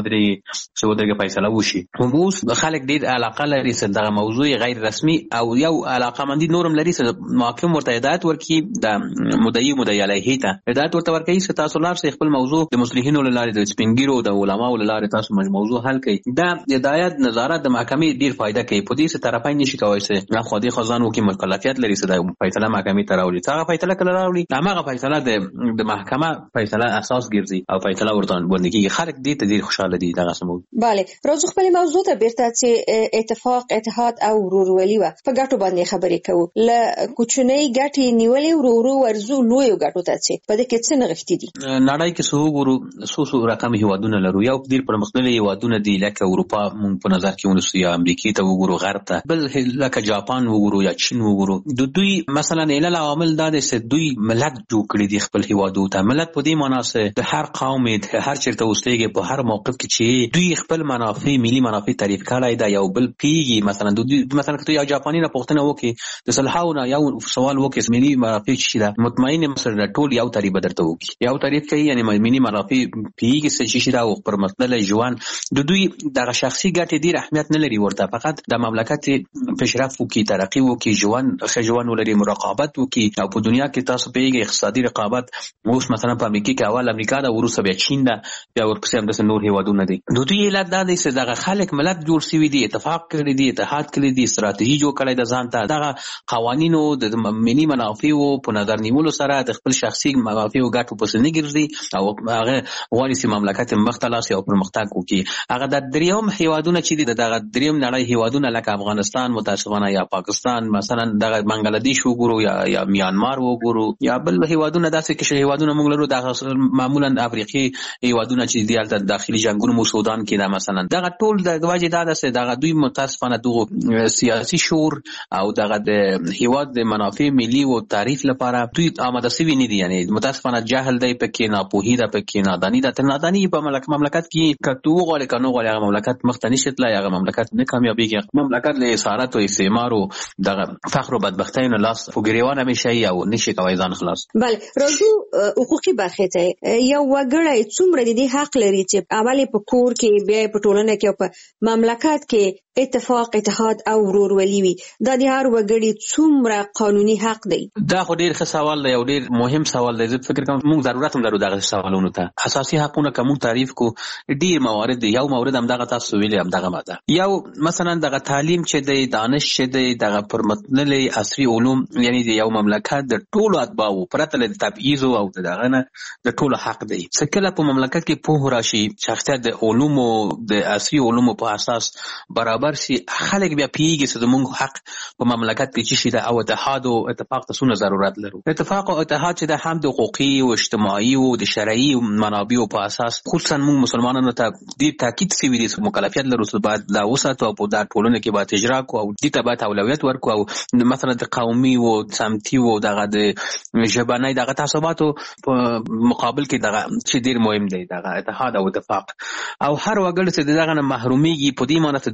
ودرې فیصله وشي اوس خلک دې علاقه لري چې دغه موضوع غیر رسمي او یو علاقه مندي نورم لري چې محاکم ورته هدایت ورکړي د مدعي علیه ته هدایت ورته ورکړي چې تاسو لار سه خپل موضوع د مصلحینو لاره د سپینګیرو د علماو لاره تاسو موضوع حل کړئ دا هدایت نظارت د محکمې ډیر فائدہ کوي په دې سره طرفین نشي کوي چې خو دې خزانو کې مکلفیت لري چې د فیصله محکمې ته راوړي هغه فیصله کله راوړي هغه فیصله د محکمه فیصله اساس ګرځي او فیصله ورته باندې کې خلک دې ته ډیر خوشاله دي دغه سمو bale راځو خپل موضوع ته بیرته چې اتفاق اتحاد او ورورولي و په ګټو باندې خبرې کوو ل کوچنۍ ګټې نیولې ورورو ورزو لوی ګټو ته چې په دې کې څه نغښتې دي نړۍ کې څو ګورو څو رقم هیوادونه لرو یو ډیر پرمختللي هیوادونه دي لکه اروپا مونږ په نظر کې ونیسو یا امریکا ته وګورو غرب ته بل لکه جاپان وګورو یا چین وګورو د دوی مثلا علل عوامل دا دي چې دوی ملت جوړ کړی دي خپل هیوادو ته ملت په دې معنی چې د هر قوم د هر چیرته اوسېږي په هر موقف کې چې دوی خپل منافع ملي منافع تعریف کړای دا یو بل پیږي مثلا که یو جاپانی نه پوښتنه وکړي د صلحاونه یو سوال وکړي ملي منافع څه ده مطمئن مثلا ټول یو تعریف بدرته وکړي یو تعریف کوي یعنی ملي منافع پیږي څه شي دا او پر مسله ژوند د دوی د شخصي ګټې ډیر اهمیت نه لري ورته فقط د مملکت پیشرفت وکړي ترقی وکړي ژوند ولري مراقبت وکړي او په دنیا کې تاسو پیږي اقتصادي رقابت اوس مثلا په امریکا کې اول امریکا دا وروسته بیا چین دا بیا ورپسې هم د نور هیوادونه دي د دوی علت دا دی چې دغه خلک ملت جوړ شوی دي اتفاق کړی دي اتحاد کړی دي ستراتیژي جوړ کړی د ځان ته دغه قوانینو د ملي منافعو په نظر نیولو سره د خپل شخصي منافعو ګټو په سن ګرځي او هغه غواړي چې مملکت مختلف او پرمختګ وکړي هغه د دریم هیوادونه چې دغه دریم نړۍ هیوادونه لکه افغانستان متاسفانه یا پاکستان مثلا دغه بنگلاديش وګورو یا میانمار وګورو یا بل هیوادونه داسې کې هیوادونه موږ لرو د معمولا افریقي هیوادونه چې د داخلي جنگونو مو سودان کې دا مثلا دغه ټول د وجه دا ده دغه دوی متاسفانه دغه سیاسي شعور او دغه د هیواد د منافع ملي او تعریف لپاره دوی آماده سوي نه دي یعنی متاسفانه جهل دی پکې ناپوهي ده پکې نادانی ده تر نادانی په مملکت کې کتو غوړي کنو غوړي هغه مملکت مختنی شتله هغه مملکت نه کامیابیږي مملکت له اسارت او استعمار او دغه فخر او بدبختی نه لاس فګریوان همیشه او نشي کوي ځان خلاص بله راځو حقوقي برخه ته یو وګړی څومره د حق لري چې عملي په کور کې بیا په ټولنه کې او په مملکت کې اتفاق اتحاد او ورورولي وي دا د هر وګړي څومره قانوني حق دی دا خو ډیر ښه سوال دی او ډیر مهم سوال دی زه فکر کوم موږ ضرورت هم لرو دغه سوالونو ته اساسي حقونه کوم تعریف کو ډیر موارد دی یو مورد هم دغه تاسو ویلي هم دغه ماده یو مثلا دغه تعلیم چې دی دانش چې دی دغه پرمختللي عصري علوم یعنی د یو مملکت د ټولو اتباعو پرته له تبعیض او دغه نه د ټولو حق دی څکله په مملکت کې په راشي شخصیت د علومو د عصري علومو په اساس برابر سي خلک بیا پیږي چې موږ حق په مملکت کې چې شي د او اتحاد او اتفاق ته ضرورت لرو اتفاق او اتحاد چې د هم د حقوقي او اجتماعي او د شرعي منابع په اساس خصوصا موږ مسلمانانو ته د تاکید سوي دي مکلفیت لرو چې بعد لا وساتو په د ټولنه کې به اجرا کو او د تبعات اولویت ورکو او مثلا د قومي او سمتي او دغه د ژبنۍ دغه تعصباتو په مقابل کې دغه چې ډیر مهم دی دغه اتحاد او اتفاق او هر وګړي چې دغه محروميږي په دې معنی ته دی باندې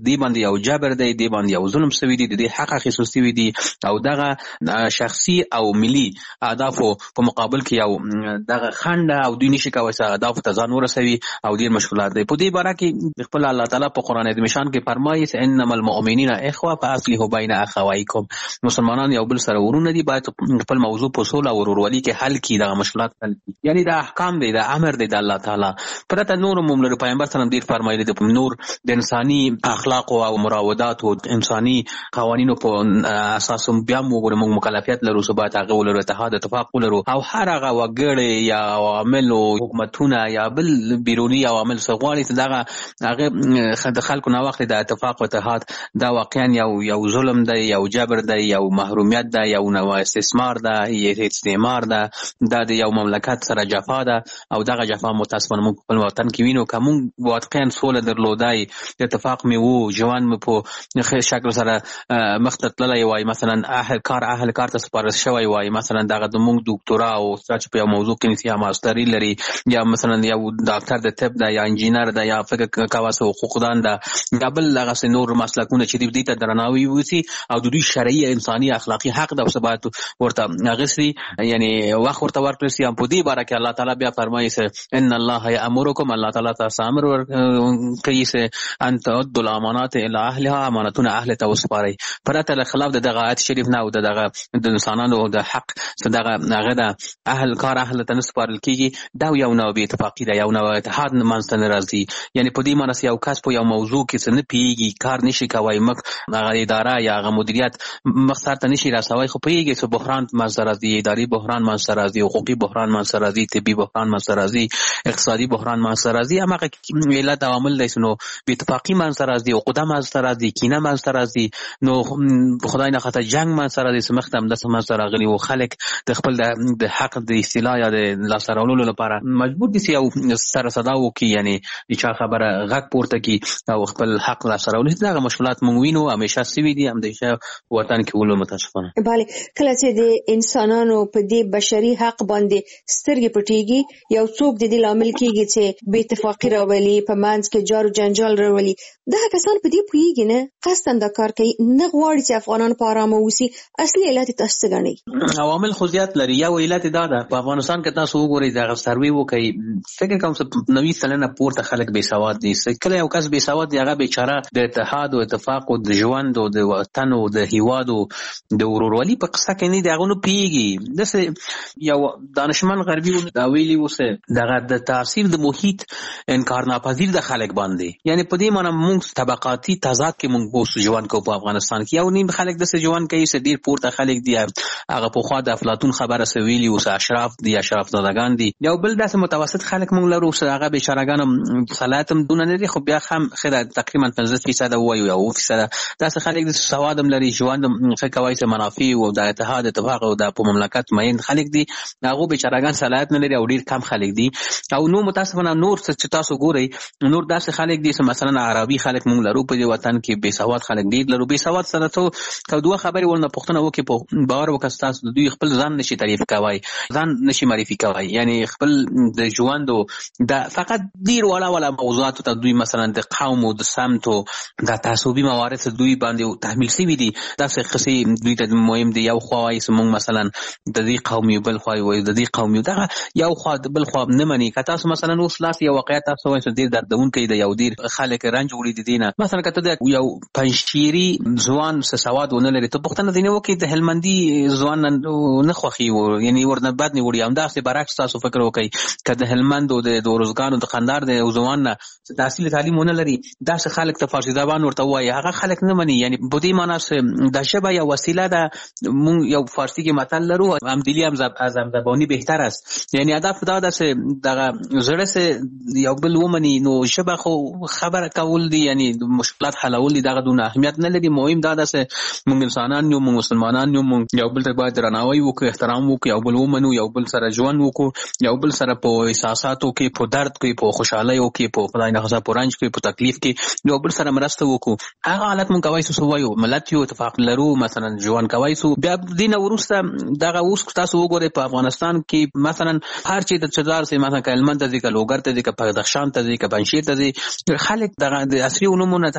یو جبر دی، دی باندې یو ظلم شوی دی، د دې حق اخیستل شوی دی او دغه شخصي او ملي اهدافو په مقابل کې یو دغه خنډ او دوی نشي کولی چې اهدافو ته ځان ورسوي او ډېر مشکلات دی. په دې باره کې خپل الله تعالی په قرآن عظیم شان کې فرمایي چې انما المؤمنین اخوه فاصلحوا بین اخویکم، مسلمانان یو بل سره ورونه دي، باید خپل موضوع په صلح او ورورولي کې حل کړي، دغه مشکلات حل کړي. یعنی دا احکام دی، دا امر دی د الله تعالی. پرته نور مملر پیغمبر صلی الله علیه وسلم ډیر فرمایلی دی نور د انساني اخلاق او مراودات او انساني قوانینو په اساس بیا موږ مکلفیت لرو چې باید هغه ولرو، اتحاد اتفاق ولرو او هر هغه وګړي یا عوامل او حکومتونه یا بل بیرونی عوامل سغواړي چې دغه د خلکو نه وخت د اتفاق او اتحاد دا واقعا یو ظلم دی، یو جبر دی، یو محرومیت دی، یو نوع استثمار دی، یو استعمار دی، دا د یو مملکت سره جفا ده او دغه جفا متاسفانه موږ په وطن کې وینو. که موږ واقعا سوله درلودای، اتفاق مې وو، ژوند مې په شکل سره مخ ته تللی وای، مثلا اهل کار ته سپارل شوی وای، مثلا دغه د موږ ډاکټورا او چې په یو موضوع کې نسی یا ماستری لري یا مثلا یو ډاکټر د طب ده یا انجینر ده یا فکر کاواسه حقوقدان ده یا بل هغه نور مسلکونه چې دې ته درناوی وسی او د دوی شرعي انساني اخلاقی حق ده او ثبات ورته غسري، یعنی وخت ورته ورکړي. هم په دې باره کې الله تعالی بیا فرمایي چې ان الله یامرکم، الله تعالی تاسو امر کوي چې ان تعدوا الامانات الى اهلها، امانتونه اهل ته وسپارئ. پرته له خلاف دغه آیت شریف نه او دغه د انسانانو د حق دغه هغه د اهل ته نسپارل کیږي، دا یو نوع بې اتفاقي ده، یو نوع اتحاد منځته نه راځي. یعنی په دې معنی یو کس په یو موضوع کې څه نه پیږي، کار نشي کوي، هغه اداره یا هغه مدیریت مقصد ته نشي رسوي، خو پیږي چې بحران منځته راځي، اداري بحران منځته راځي، حقوقي بحران منځته راځي، طبي بحران منځته راځي، اقتصادي بحران منځته راځي. هغه علت عوامل دي نو بې اتفاقي منځته راځي، عقده منځته راځي، کینه منځته راځي، نو خدای نه خاطر جنگ منځته راځي، سمخته هم د منځته راغلي او خلک د خپل د حق د اصطلاح یا د لاسته راوړلو لپاره مجبور دي چې یو سره صدا وکړي، یعنی چې خبره غږ پورته کړي او خپل حق لاسته راوړي. دغه مشکلات موږ وینو همیشه سوي دي، همیشه وطن کې ولو متاسفانه. بله کله چې د انسانانو په دې بشري حق باندې سترګې پټېږي، یو څوک د دې لامل کېږي چې بې اتفاقي راولي، په منځ کې جار و جنجال راولي، دغه کسان په دې پوهېږي نه، قصداً دا کار کوي، نه غواړي چې افغانان په ارامه اوسي. اصلي علت یې تاسو څه ګڼئ؟ عوامل خو زیات لري. یو علت دا ده په افغانستان کې تاسو وګورئ دغه سروې وکړئ، فکر کوم چې 90 سلنه پورته خلک بې سواد دي. کله یو کس بې سواد دی هغه بیچاره د اتحاد او اتفاق او د ژوند او د وطن او د هیواد او د ورورولي په قصه کې نه دی، هغه نو پیږي. داسې یو دانشمن غربي دا ویلي اوسه دغه د تاثیر د محیط انکار ناپذیر د خلک باندې، یعنی په دې معنی موږ طبقاتي تضاد کې موږ اوس ژوند کوو په افغانستان کې. یو نیم خلک داسې ژوند کوي چې ډیر پورته خلک دي، هغه په خوا د افلاطون خبره سویلی اوس اشراف دي، اشراف زادگان دي. یو بل داسې متوسط خلک موږ لرو چې هغه بیچارهګان صلاحیت هم دونه نه دي، خو بیا هم خیره تقریبا 50% وایو یا 2% داسې خلک د سواد هم لري، ژوند هم ښه کوي، چې منافع او د اتحاد اتفاق او د په مملکت مین خلک دي، هغه بیچارهګان صلاحیت نه لري او ډیر کم خلک دي. او نو متاسفانه نور چې تاسو ګورئ نور داسې خلک دي چې مثلا عربي خلک موږ لرو په دې وطن کې، بې سواد خلک ډیر لرو. بې سواد سره ته که دوه خبرې ورنه پوښتنه وکړي په باور وکړه تاسو د دوی خپل ځان نشي تعریف کوی، ځان نشي معرفي کوی، یعنی خپل د ژوند د فقط ډیر والا موضوعات ته دوی مثلا د قوم او د سمت او د تعصبي موارد دوی باندې تحمیل شوي دي. داسې قصې دوی ته مهم دي. یو خوا وایي چې موږ مثلا د دې قومي بل خوا وایي د دې قومي، دغه یو خوا بل خوا نه مني. که تاسو مثلا اوس لاس یو واقعیت تاسو وایئ چې ډېر دردونکی دی، یو ډېر خلک رنج وړي دي نه، مثلا که ته د یو پنجشیري ځوان څه سواد ونه لري، ته پوښتنه ځینې وکړي د هلمندي ځوان نه خوښي یعنی ورنه بد نه وړي. همداسې برعکس تاسو فکر وکړئ که د هلمند او د ارزګانو د قندهار د ځوان نه تحصیل تعلیم ونه لري، داسې خلک ته فارسي زبان ورته وایي، هغه خلک نه مني. یعنی په دې معنی چې دا ژبه یو وسیله ده. مونږ یو فارسي کې متل لرو همدلی هم از همزبانی بهتر است، یعنی هدف دا ده چې دغه زړه سه یو بل ومني. نو ژبه خو خبره کول دي، یعنی مشکلات حلول دي، دغه دونه اهمیت نه لري. مهم دا ده چې مونږ انسانان یو، مونږ مسلمانان یو، مونږ یو بل ته باید درناوی وکړو، احترام وکړو، یو بل ومنو، یو بل سره ژوند وکړو، یو بل سره په احساساتو کې، په درد کې، په خوشحالیو کې، په خدای نه خاصه په رنج کې، په تکلیف کې یو بل سره مرسته وکړو. هغه حالت مونږ کوي چې وایو ملت یو، اتفاق لرو، مثلا ژوند کوي. سو بیا دینه ورسته دغه اوس تاسو وګورئ په افغانستان کې مثلا هر چی د چدار سي مثلا کلمند ته ځکه لوګر ته ځکه بدخشان ته ځکه پنځشیر ته ځکه خلک دغه د اصلي علومونه ته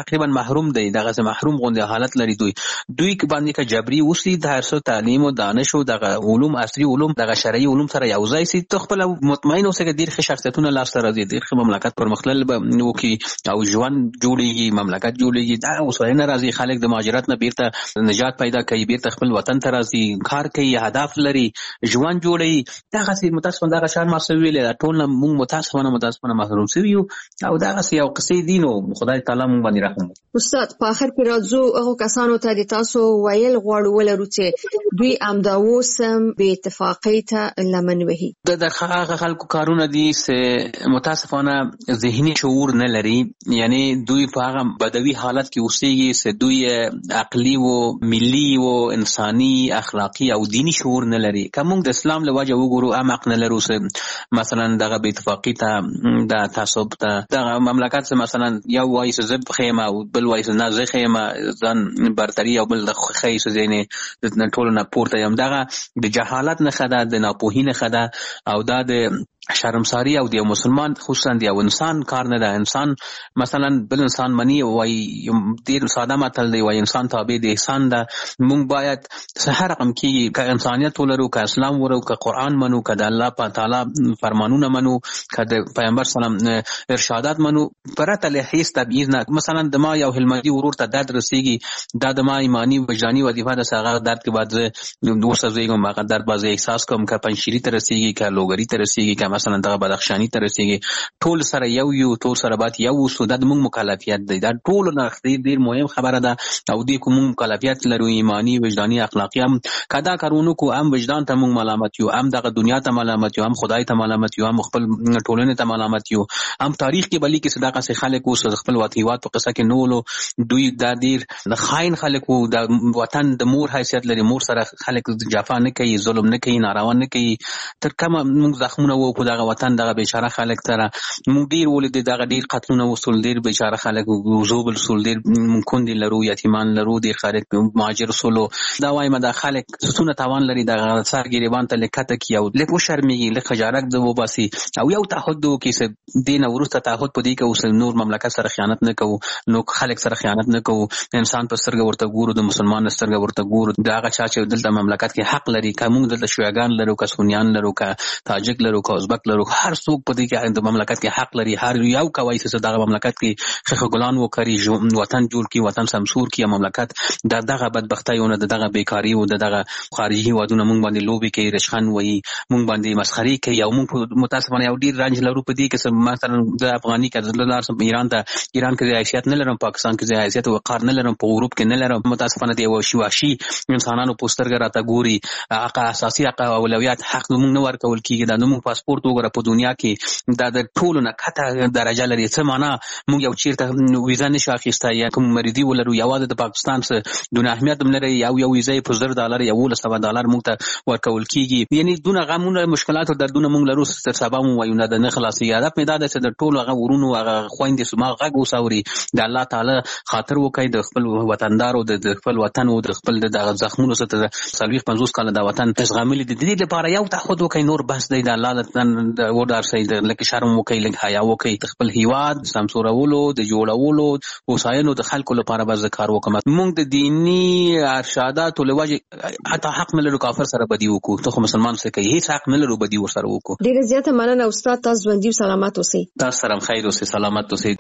تقریبا محروم دی، دغه محروم غونډه حالت لري. دوی باندې که جبري وسی د هرڅه تعلیم او دانش او دغه علوم عصري علوم دغه شرعي علوم سره یو ځای سي، ته خپل مطمئن اوسه چې ډیر ښه شخصیتونه لاس ته راځي، ډیر ښه مملکت پرمختلل به وکي او ژوند جوړیږي، مملکت جوړیږي. دا اوسه راځي خلک د مهاجرت نه بیرته نجات پیدا کوي، بیرته خپل وطن ته راځي، کار کوي، هدف لري، ژوند جوړي. دغه سي متاسفانه دغه شان ما سویل ټول موږ متاسفانه محروم شوی او دغه سي یو قصې دین او خدای تعالی موږ باندې رحم وکړي. استاد په اخر کې راځو هغه کسانو ته د تاسو ویل غواړو ولرو چې دوی امداو سم به اتفاقی ته لمن وهي. د هغه خلکو کارونه دي چې متاسفانه ذهني شعور نه لري، یعنی دوی په هغه بدوي حالت کې اوسېږي چې دوی عقلي او ملي او انساني اخلاقی او دینی شعور نه لري. کوم د اسلام له وجه وګورو امق نه لرو، مثلا دغه به اتفاقی ته د تعصب ته دغه مملکت مثلا یو وایي چې زب خیمه او بل وایي چې نه زه خیمه ځان برتري او بل د خیس زینې ټول نه پورته یم. دغه د جهالت نه خده، د ناپوهی نه خده او دا د شرمساری او د مسلمان خصوصا د انسان کار نه ده. انسان مثلا بل انسان منی وای ډیر ساده متل دی، وای انسان تابع د احسان ده. مونږ باید هر رقم کې که انسانیت ولرو، که اسلام ورو، که قرآن منو، که د الله تعالی فرمانونه منو، که د پیغمبر سلام ارشادات منو، پرته له هیڅ تبعیض نه. مثلا د ما یو هلمندي ورور ته درد رسیږي، دا د ما ایمانی وجداني وظیفه ده هغه درد کې بعد زه دوسه زیږم هغه درد باز احساس کوم، که پنځشيري ته رسیږي، که لوګری ته رسیږي، که مثلا دغه بدخشانی ته رسیږي، ټول سره یو ټول سره بات یو سو. د موږ مکلفیت دی، دا ټول نه ډیر مهم خبره ده او دې کوم مکلفیت لرو ایمانی وجداني اخلاقی. هم کدا کارونو کو هم وجدان ته موږ ملامت یو، هم دغه دنیا ته ملامت یو، هم خدای ته ملامت یو، هم خپل ټولنه ته ملامت یو، هم تاریخ کې بلی کې صدقه سه خلک اوس خپل وطیوات په قصه کې نولو. دوی د ډیر خاين خلک وو، د وطن د مور حیثیت لري، مور سره خلک جفا نه کوي، ظلم نه کوي، ناروا نه کوي. تر کومه موږ زخمونه وو په دغه وطن دغه بیچاره خلک تر موږ ډیر ولید دغه ډیر قتلونه وصول، ډیر بیچاره خلک زوبل سول، ډیر مونږ دي لرو، یتیمان لرو، ډیر خلک مهاجر سولو. دا وایم د خلک ستونه توان لري دغه سر ګریبان ته لکته کی او لکه شرمېږي، لکه خجالت د وباسي او یو تعهد وکي چې دین ورسته تعهد پدې کې اوس نور مملکت سره خیانت نه کوو، نو خلک سره خیانت نه کوو، انسان په سترګه ورته ګورو، د مسلمان سترګه ورته ګورو. دا هغه چې دلته مملکت کې حق لري، کوم دلته شویګان لرو، که سونیان لرو، که تاجک لرو، که ازبک لرو، هر څوک په دې کې د مملکت کې حق لري. هر یو کوي چې دغه مملکت کې خخ ګلان وکړي، وطن جوړ کی، وطن سمسور کی. مملکت دغه بدبختیونه، دغه بیکاری او دغه خارجي هیوادونه مونږ باندې لوبي کوي، رشخان وایي، مونږ باندې مسخري کوي او مونږ متاسفانه یو ډیر رنج لرو په دې کې. مثلا د افغاني کډلار سم ایران کې حیثیت نه لرم، پاکستان کې حیثیت او وقار نه لرم، په اروپ کې نه لرم. متاسفانه دی واشي انسانانو پوسټرګه راته ګوري، هغه اساسي حق او اولویت حق مونږ نه ورکول کیږي. دا مونږ پاسپورت وګوره په دنیا کې دا د ټولو نه کته درجه لري. څه معنا مونږ یو چیرته ویزا نشو اخیستای، یا کوم مریدي ولرو یوازې د پاکستان څخه دونه اهمیت هم لري، یو ویزا په $10 یا $100 مونږ ته ورکول کیږي. یعنی دونه غمونه مشکلات او دردونه مونږ لرو تر سبا مو وایو نه د نه خلاصي. هدف مې دا ده چې د ټولو هغه ورونو هغه خويندې سما غږ وساوري، د الله تعالی خاطر وکړي، د خپل وطندار او د خپل وطن او د خپل د زخمونو سره 40-50 کال د وطن تزغامل دي. د دې لپاره یو تعهد وکړي، نور بس دی د الله د ودار سید لکه شرم وکړي، لکه حیا وکړي، خپل هیواد سمسورولو د جوړولو وسایلو د خلکو لپاره به ذکر وکم. مونږ د دینی ارشادات او لوجه حتی حق ملو کافر سره بدی وکړو، ته مسلمان سره کوي هیڅ حق ملو بدی ور سره وکړو. ډیره زیاته مننه استاد، تاسو ژوندۍ او سلامت اوسئ. تاسو سره خیر اوسئ، سلامت اوسئ.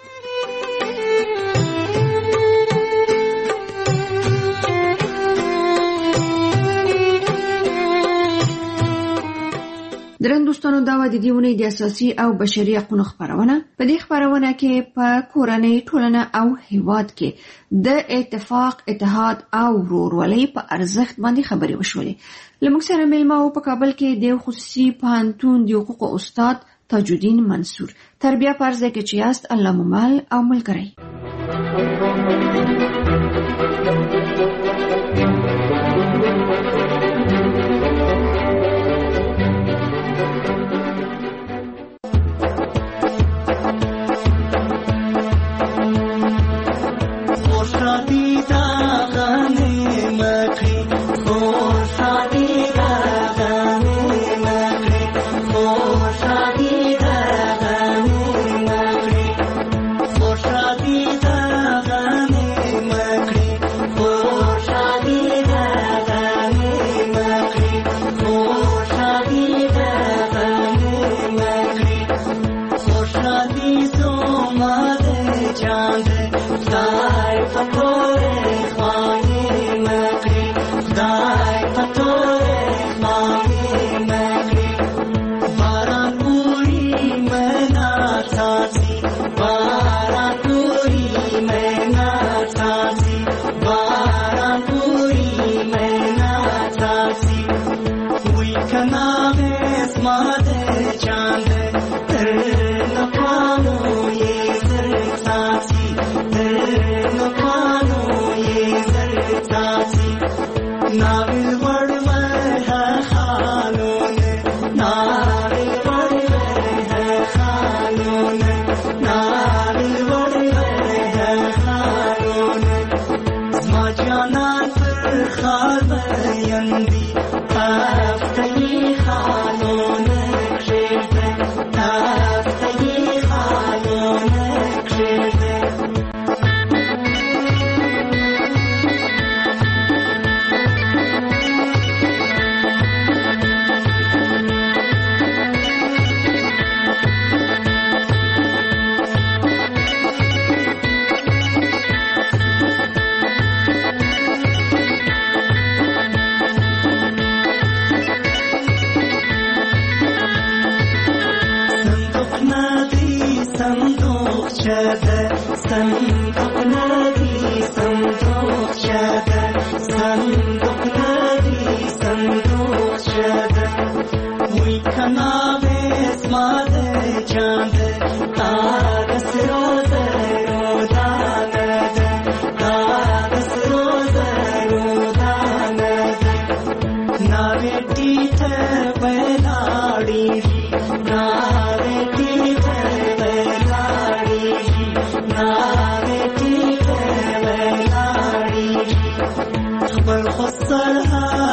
درنو دوستانو، دا و د دې ونې د اساسي او بشري حقوقو خبرونه. په دې خبرونه کې په کورنۍ، ټولنه او هیواد کې د اتفاق، اتحاد او ورورولۍ په ارزښت باندې خبرې وشولې. لموږ سره مېلمه و په کابل کې د خصوصي پوهنتون د حقوقو استاد تاج الدین منصور. تربیه په ارزه کې چې یاست، الله مو مل او ملګری. Shadi da جانان پر خال یندی تفتگی خالون کشیده تفتگی خالون کشیده صندوق ندی صندوق شده صندوق ندی صندوق شده وی کناب اسماد جانده تارس روز رودانه تارس روز رودانه ناوی تیت بلاڑی ناوی تیت خبر خسرها